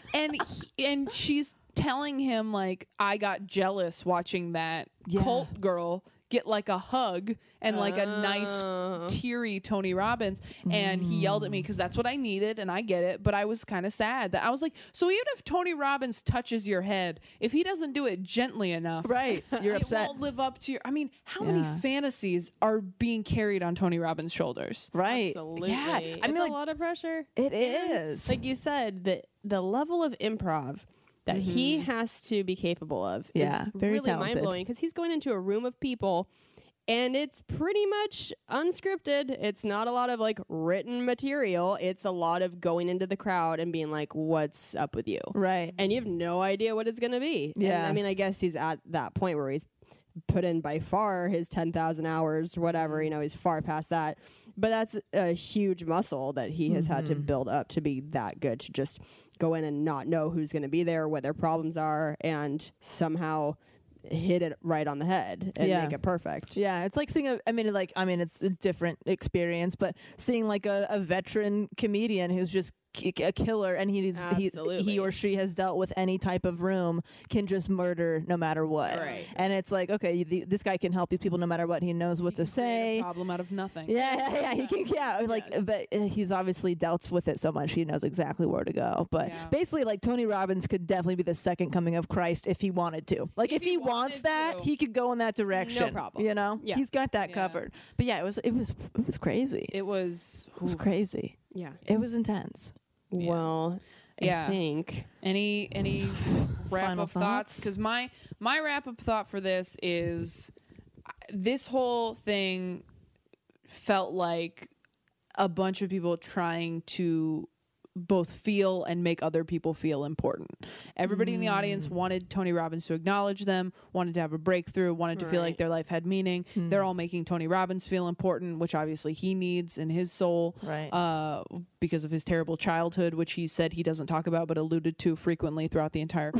S6: and she's telling him like, I got jealous watching that cult girl get like a hug and like a nice teary Tony Robbins. And he yelled at me because that's what I needed, and I get it. But I was kind of sad that I was like, so even if Tony Robbins touches your head, if he doesn't do it gently enough,
S7: right, you're upset.
S6: It won't live up to your. I mean, how many fantasies are being carried on Tony Robbins' shoulders?
S7: Right.
S5: Absolutely.
S7: Yeah.
S5: I mean, a lot of pressure.
S7: It is.
S5: Like you said, the level of improv that he has to be capable of is
S7: very
S5: really
S7: talented.
S5: mind-blowing, because he's going into a room of people and it's pretty much unscripted. It's not a lot of like written material. It's a lot of going into the crowd and being like, what's up with you?
S7: Right.
S5: And you have no idea what it's going to be.
S7: Yeah.
S5: And, I mean, I guess he's at that point where he's put in by far his 10,000 hours, whatever, you know, he's far past that. But that's a huge muscle that he has had to build up to be that good, to just go in and not know who's going to be there, what their problems are, and somehow hit it right on the head and make it perfect.
S7: Yeah, it's like seeing it's a different experience, but seeing like a veteran comedian who's just a killer, and he or she has dealt with any type of room, can just murder no matter what.
S5: Right.
S7: And it's like, okay, this guy can help these people no matter what. He knows what to say.
S6: A problem out of nothing.
S7: Yeah, he can. Yeah, but he's obviously dealt with it so much, he knows exactly where to go. But basically, like, Tony Robbins could definitely be the second coming of Christ if he wanted to. Like, if he wants that, he could go in that direction.
S5: No problem.
S7: You know, he's got that covered. But yeah, it was crazy.
S6: It was
S7: crazy.
S5: Yeah,
S7: it was intense.
S5: Well, I think
S6: any wrap
S7: Final
S6: up thoughts? Because my wrap up thought for this is, this whole thing felt like a bunch of people trying to both feel and make other people feel important. Everybody in the audience wanted Tony Robbins to acknowledge them, wanted to have a breakthrough, wanted to feel like their life had meaning. They're all making Tony Robbins feel important, which obviously he needs in his soul, because of his terrible childhood, which he said he doesn't talk about but alluded to frequently throughout the entire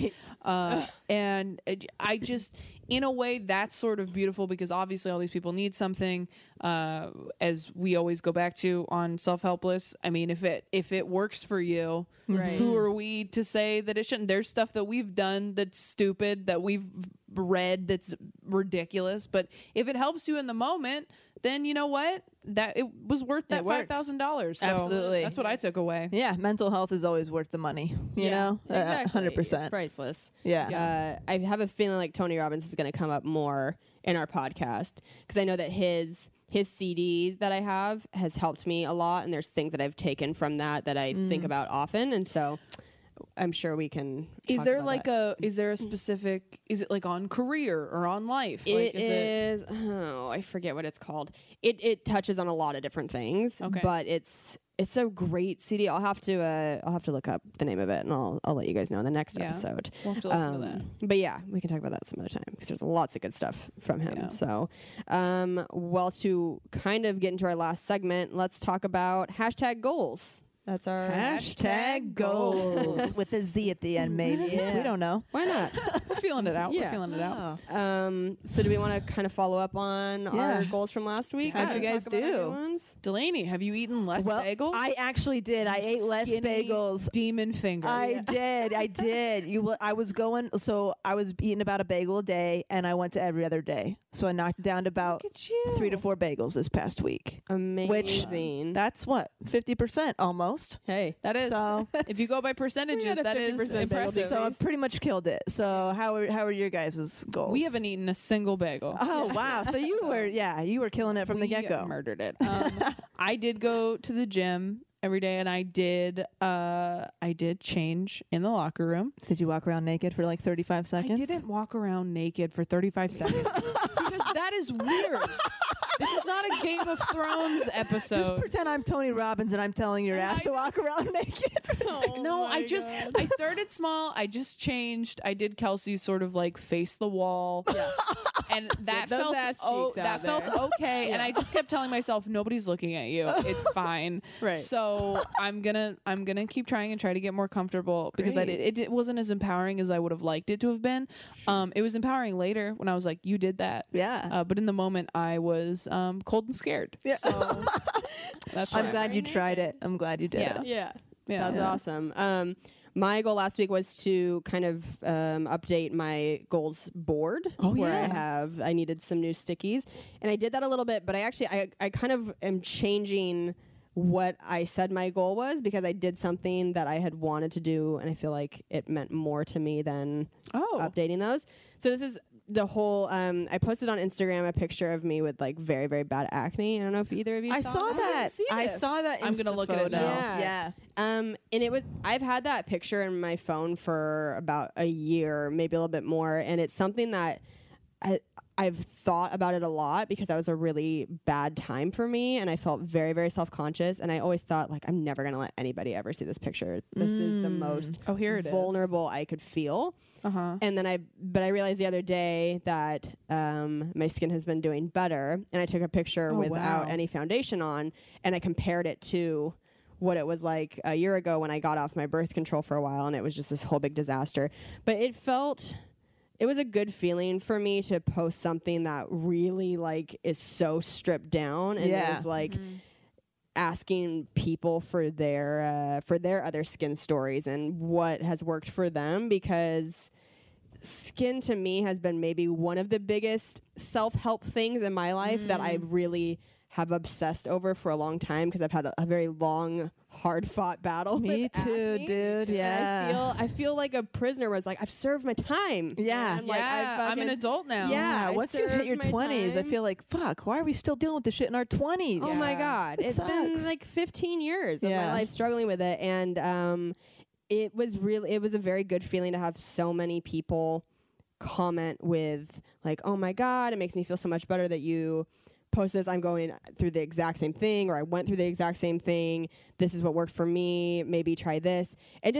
S6: and I just, in a way, that's sort of beautiful, because obviously all these people need something, as we always go back to on Self-Helpless. I mean, if it works for you, who are we to say that it shouldn't? There's stuff that we've done that's stupid, that we've read that's ridiculous, but if it helps you in the moment, then you know what? That it was worth that $5,000. So
S7: absolutely,
S6: that's what I took away.
S7: Yeah, mental health is always worth the money. You know,
S5: exactly.
S7: 100%.
S5: It's priceless.
S7: Yeah.
S5: I have a feeling like Tony Robbins is going to come up more in our podcast, because I know that his CD that I have has helped me a lot, and there's things that I've taken from that I think about often, and so I'm sure we can.
S6: Is there like is there a specific, is it like on career or on life? Like,
S5: it is oh, I forget what it's called. It touches on a lot of different things, but it's a great CD. I'll have to look up the name of it, and I'll let you guys know in the next episode.
S6: We'll have to listen to that.
S5: But yeah, we can talk about that some other time, because there's lots of good stuff from him.
S6: Yeah.
S5: So, well, to kind of get into our last segment, let's talk about hashtag goals. That's our
S7: hashtag goals with a Z at the end, maybe. We don't know.
S5: Why not?
S6: We're feeling it out. We're feeling it out.
S5: So do we want to kind of follow up on our goals from last week?
S7: How'd you guys do?
S6: Delaney, have you eaten less bagels?
S7: I actually did. I ate less bagels.
S6: Demon finger.
S7: I did. I was eating about a bagel a day, and I went to every other day. So I knocked it down to about 3 to 4 bagels this past week.
S5: Amazing.
S7: That's what, 50% almost.
S5: Hey,
S6: that is.
S7: So
S6: if you go by percentages, that is impressive.
S7: So I pretty much killed it. So how are your guys' goals?
S6: We haven't eaten a single bagel.
S7: Oh wow! So you were killing it from the get go.
S6: Murdered it. I did go to the gym every day, and I did change in the locker room.
S7: Did you walk around naked for like 35 seconds?
S6: I didn't walk around naked for 35 seconds because that is weird. This is not a Game of Thrones episode.
S7: Just pretend I'm Tony Robbins and I'm telling your ass to walk around naked.
S6: I started small. I just changed. I did Kelsey's sort of like face the wall. Yeah. And that felt okay. And I just kept telling myself, nobody's looking at you. It's fine.
S5: Right.
S6: So I'm gonna keep trying and try to get more comfortable, because it wasn't as empowering as I would have liked it to have been. It was empowering later when I was like, you did that.
S7: Yeah.
S6: But in the moment I was cold and scared. Yeah. So that's
S7: I'm glad you tried it. I'm glad you did it.
S5: Yeah. That's awesome. my goal last week was to kind of update my goals board where I needed some new stickies, and I did that a little bit, but I kind of am changing what I said my goal was because I did something that I had wanted to do, and I feel like it meant more to me than updating those. So this is the whole I posted on Instagram a picture of me with like very, very bad acne. I don't know if either of you saw that.
S7: I saw that.
S6: I'm gonna look at it now.
S5: Yeah. And I've had that picture in my phone for about a year, maybe a little bit more, and it's something that I've thought about it a lot because that was a really bad time for me, and I felt very, very self-conscious, and I always thought, like, I'm never going to let anybody ever see this picture. This is the most vulnerable I could feel. And then I realized the other day that my skin has been doing better, and I took a picture without any foundation on, and I compared it to what it was like a year ago when I got off my birth control for a while, and it was just this whole big disaster. But it was a good feeling for me to post something that really like is so stripped down, and it was like asking people for their other skin stories and what has worked for them, because skin to me has been maybe one of the biggest self-help things in my life that I really have obsessed over for a long time, because I've had a very long, hard-fought battle.
S7: Me too,
S5: acne.
S7: dude. Yeah.
S5: And I feel like a prisoner was like, I've served my time.
S7: Yeah.
S5: And, like,
S6: I'm an adult now.
S5: Yeah.
S7: Once you hit your 20s, I feel like, fuck, why are we still dealing with this shit in our 20s?
S5: Oh my God. It's been like 15 years of my life struggling with it. And it was a very good feeling to have so many people comment with like, oh my God, it makes me feel so much better that you post this. I'm going through the exact same thing, or I went through the exact same thing. This is what worked for me. Maybe try this.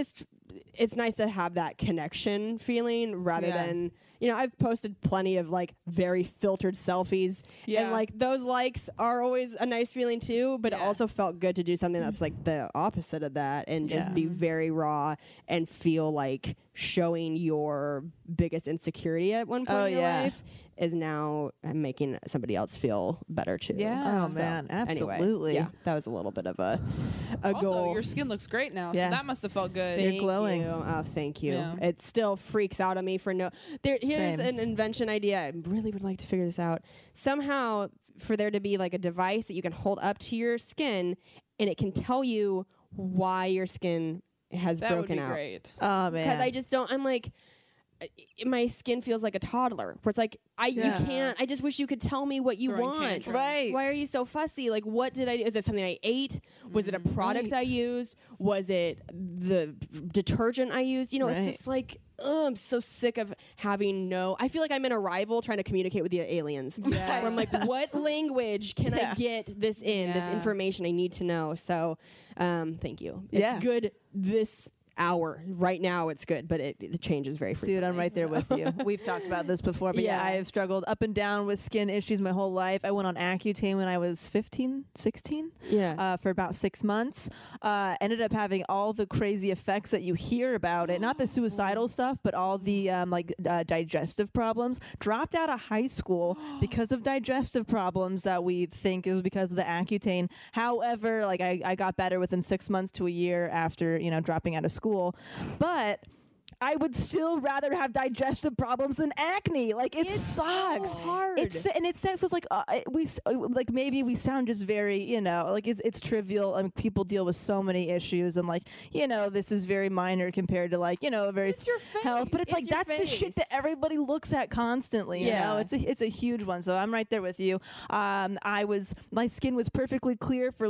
S5: It's nice to have that connection feeling rather than, I've posted plenty of like very filtered selfies, and like those likes are always a nice feeling too, but it also felt good to do something that's like the opposite of that and just be very raw and feel like showing your biggest insecurity at one point in your life is now making somebody else feel better too.
S7: Yeah. Oh man, absolutely.
S5: Anyway, that was a little bit of a
S6: also,
S5: goal.
S6: Your skin looks great now, so that must have felt good.
S5: Thank
S7: You're glowing.
S5: you. Oh, thank you.
S6: Yeah.
S5: It still freaks out on me for here's an invention idea. I really would like to figure this out. Somehow for there to be like a device that you can hold up to your skin and it can tell you why your skin has broken out.
S6: That would be great.
S7: Oh man.
S5: Because I just don't, I'm like, my skin feels like a toddler where it's like you can't, I just wish you could tell me what you want.
S6: Tantrums.
S7: Right.
S5: Why are you so fussy? Like, what did I do? Is it something I ate? Was it a product I used? Was it the detergent I used? It's just like, I'm so sick of having I feel like I'm in Arrival trying to communicate with the aliens. Yeah. Where I'm like, what language can I get this information I need to know? So thank you. It's good this hour right now. It's good, but it changes very frequently.
S7: Dude, I'm right there with you. We've talked about this before, but I have struggled up and down with skin issues my whole life. I went on Accutane when I was 15, 16 for about 6 months. Ended up having all the crazy effects that you hear about it, not the suicidal stuff, but all the digestive problems. Dropped out of high school because of digestive problems that we think is because of the Accutane. However, like I got better within 6 months to a year after dropping out of school. But I would still rather have digestive problems than acne. Like it sucks.
S5: So hard.
S7: And it sounds like maybe we sound just very like it's trivial. I mean, people deal with so many issues, and this is very minor compared to a very health. But it's that's the shit that everybody looks at constantly. It's a huge one. So I'm right there with you. My skin was perfectly clear for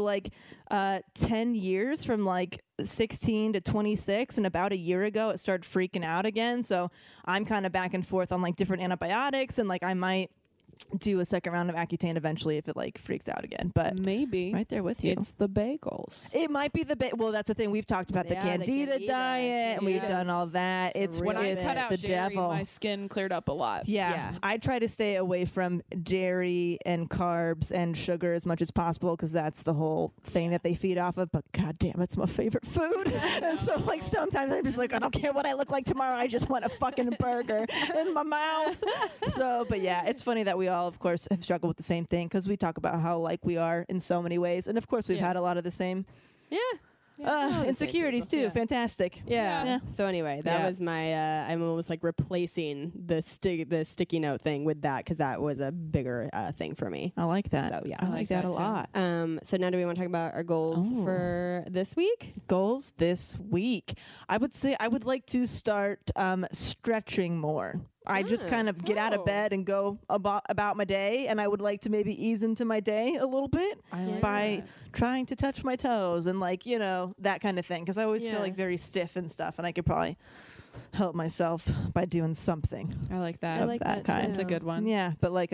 S7: 10 years from 16 to 26, and about a year ago it started freaking out again. So I'm kind of back and forth on different antibiotics, and I might do a second round of Accutane eventually if it freaks out again. But
S6: maybe
S7: right there with you.
S6: It's the bagels.
S7: It might be well, that's the thing. We've talked about the Candida diet, and we've done all that. It's
S6: when I cut out
S7: the
S6: dairy,
S7: devil.
S6: my skin cleared up a lot.
S7: Yeah. I try to stay away from dairy and carbs and sugar as much as possible, because that's the whole thing that they feed off of. But god damn, it's my favorite food. And so sometimes I'm just I don't care what I look like tomorrow. I just want a fucking burger in my mouth. So, but yeah, it's funny that we all, of course, have struggled with the same thing, because we talk about how we are in so many ways, and of course we've had a lot of the same Insecurities too.
S5: Yeah.
S7: Fantastic.
S5: Yeah. So anyway, that was my. I'm almost like replacing the sticky note thing with that because that was a bigger thing for me.
S7: I like that.
S5: So yeah,
S7: I like that a lot.
S5: So now do we want to talk about our goals for this week?
S7: Goals this week. I would say I would like to start stretching more. I just kind of get out of bed and go about my day, and I would like to maybe ease into my day a little bit by trying to touch my toes and like, you know, that kind of thing. Because I always feel like very stiff and stuff, and I could probably help myself by doing something.
S6: I like that.
S5: I like that
S7: kind.
S6: It's a good one.
S7: Yeah, but like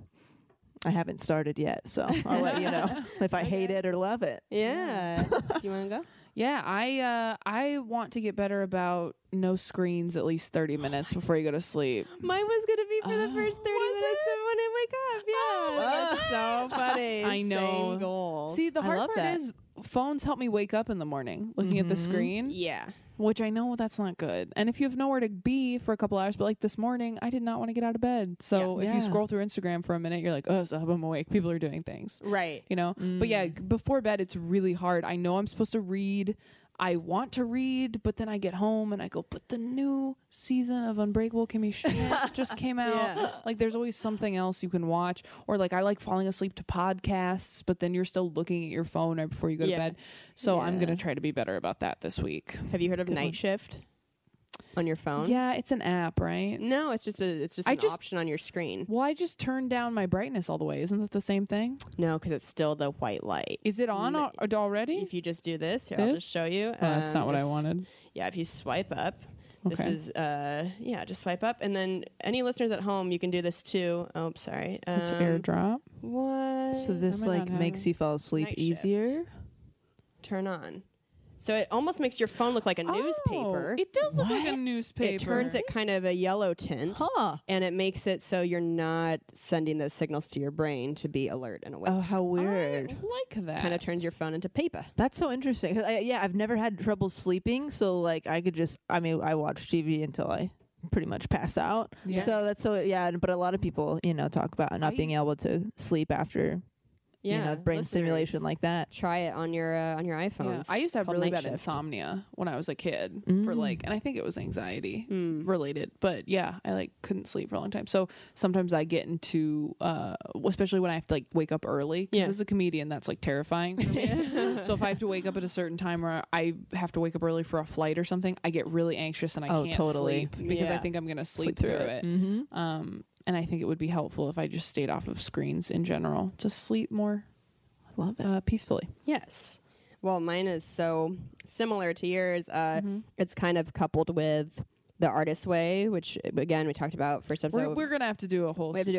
S7: I haven't started yet, so I'll let you know if I hate it or love it.
S5: Yeah. Do you want to go?
S6: Yeah, I want to get better about no screens at least 30 minutes before you go to sleep.
S5: Mine was going to be for the first 30 minutes of when I wake up. Yeah. That's so funny.
S6: I know.
S5: Same goal.
S6: See, the hard part is phones help me wake up in the morning looking at the screen.
S5: Yeah.
S6: Which I know that's not good. And if you have nowhere to be for a couple hours, but like this morning, I did not want to get out of bed. So if you scroll through Instagram for a minute, you're like, oh, so I'm awake. People are doing things.
S5: Right.
S6: You know? But yeah, before bed, it's really hard. I know I'm supposed to read. I want to read, but then I get home and I go, but the new season of Unbreakable Kimmy Schmidt just came out. Like there's always something else you can watch. Or like I like falling asleep to podcasts, but then you're still looking at your phone right before you go to bed. So I'm going to try to be better about that this week.
S5: Have you heard of Night Shift on your phone?
S6: Yeah, it's an app, right?
S5: No, it's just an option on your screen.
S6: Well, I just turned down my brightness all the way. Isn't that the same thing?
S5: No, because it's still the white light.
S6: Is it on already?
S5: If you just do this, here, I'll just show you.
S6: That's not what I wanted.
S5: Yeah, if you swipe up, this is, just swipe up. And then any listeners at home, you can do this too. Oh, sorry.
S6: It's AirDrop.
S5: What?
S7: So this like makes you fall asleep easier?
S5: Turn on. So it almost makes your phone look like a newspaper.
S6: It does look like a newspaper.
S5: It turns it kind of a yellow tint, and it makes it so you're not sending those signals to your brain to be alert and awake.
S7: Oh, how weird.
S6: I like that.
S5: Kind of turns your phone into paper.
S7: That's so interesting. 'Cause I've never had trouble sleeping, so like I watch TV until I pretty much pass out.
S6: Yeah.
S7: So but a lot of people, talk about not being able to sleep after brain stimulation like that.
S5: Try it on your iPhones.
S6: Yeah. I used to have really bad insomnia when I was a kid for and I think it was anxiety related. But yeah, I couldn't sleep for a long time. So sometimes I get into, especially when I have to wake up early, because as a comedian, that's terrifying for me. So if I have to wake up at a certain time or I have to wake up early for a flight or something, I get really anxious and I can't sleep because I think I'm going to sleep through it. And I think it would be helpful if I just stayed off of screens in general. Just sleep more.
S7: I love it.
S6: Peacefully.
S5: Yes. Well, mine is so similar to yours. It's kind of coupled with The Artist's Way, which, again, we talked about first episode.
S6: We're going to have to do a whole
S5: episode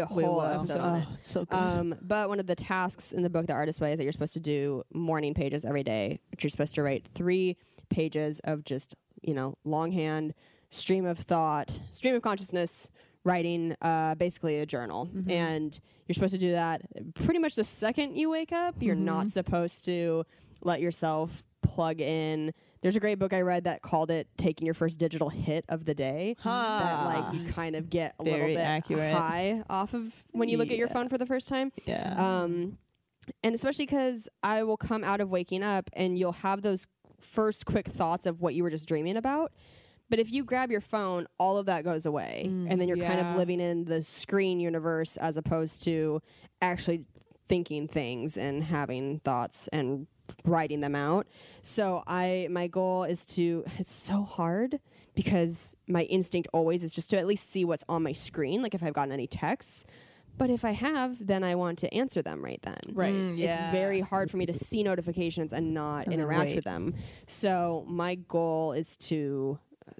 S5: on it.
S7: So good.
S5: But one of the tasks in the book, The Artist's Way, is that you're supposed to do morning pages every day, which you're supposed to write 3 pages of just, longhand, stream of thought, stream of consciousness, writing basically a journal. And you're supposed to do that pretty much the second you wake up. You're not supposed to let yourself plug in. There's a great book I read that called it taking your first digital hit of the day. That you kind of get a little bit high off of when you look at your phone for the first time.
S7: Yeah.
S5: And especially because I will come out of waking up and you'll have those first quick thoughts of what you were just dreaming about. But if you grab your phone, all of that goes away. And then you're kind of living in the screen universe as opposed to actually thinking things and having thoughts and writing them out. So my goal is it's so hard because my instinct always is just to at least see what's on my screen, like if I've gotten any texts. But if I have, then I want to answer them right then.
S6: Right.
S5: It's very hard for me to see notifications and not interact with them. So my goal is to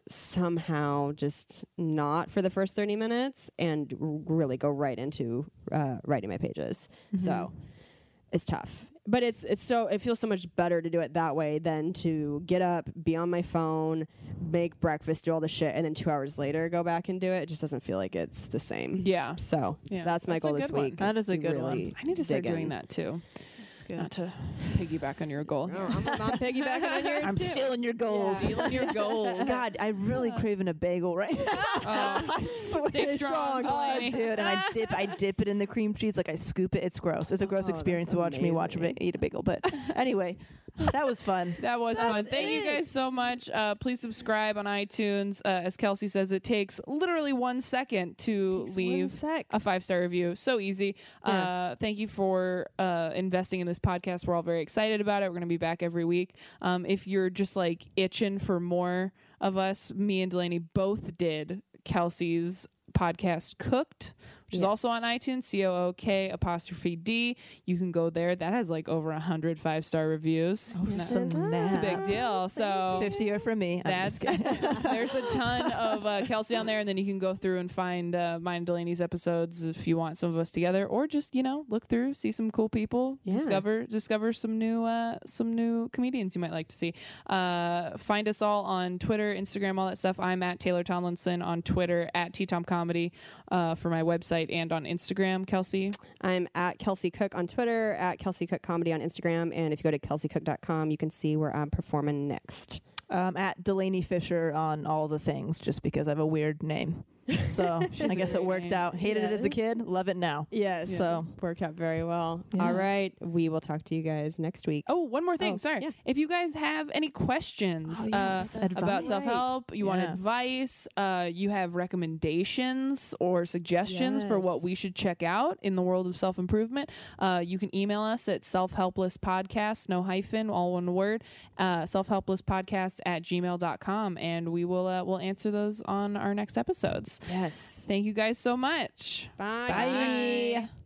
S5: somehow just not for the first 30 minutes and really go right into writing my pages. So it's tough, but it feels so much better to do it that way than to get up, be on my phone, make breakfast, do all the shit, and then 2 hours later go back and do it. It just doesn't feel like it's the same.
S6: Yeah.
S5: So that's my goal this week.
S7: That is a good one.
S6: I need to start doing that too.
S7: Good.
S6: Not to piggyback on your goal.
S5: No, I'm piggybacking on yours.
S7: I'm stealing your goals.
S6: Stealing your goals.
S7: God, I'm really craving a bagel right now.
S6: I
S7: swear
S6: stay strong,
S7: dude. And I dip it in the cream cheese, I scoop it. It's gross. It's a gross experience to watch me eat a bagel. But anyway, That was fun.
S6: That was fun. Thank you guys so much. Please subscribe on iTunes. As Kelsey says, it takes literally 1 second to leave a 5-star review. So easy. Yeah. Thank you for investing in this podcast. We're all very excited about it. We're going to be back every week. If you're just like itching for more of us, me and Delaney both did Kelsey's podcast Cooked, which is also on iTunes, COOK''D. You can go there. That has like over 100 5-star reviews.
S7: Oh,
S6: it's a big deal. So
S7: 50 are from me.
S6: There's a ton of Kelsey on there, and then you can go through and find mine and Delaney's episodes if you want some of us together, or just look through, see some cool people, discover some new comedians you might like to see. Find us all on Twitter, Instagram, all that stuff. I'm at Taylor Tomlinson on Twitter, at TTomComedy for my website, and on Instagram. Kelsey?
S5: I'm at Kelsey Cook on Twitter, at Kelsey Cook Comedy on Instagram, and if you go to kelseycook.com, you can see where I'm performing next.
S7: At Delaney Fisher on all the things, just because I have a weird name. So I guess it worked out. Hated it as a kid, love it now.
S5: Yes. Yeah. So worked out very well. Yeah. All right. We will talk to you guys next week.
S6: Oh, one more thing. Sorry. Yeah. If you guys have any questions about self-help, you want advice, you have recommendations or suggestions for what we should check out in the world of self-improvement, you can email us at selfhelplesspodcast, no hyphen, all one word, selfhelplesspodcast@gmail.com, and we will we'll answer those on our next episodes.
S5: Yes.
S6: Thank you guys so much.
S5: Bye.
S7: Bye.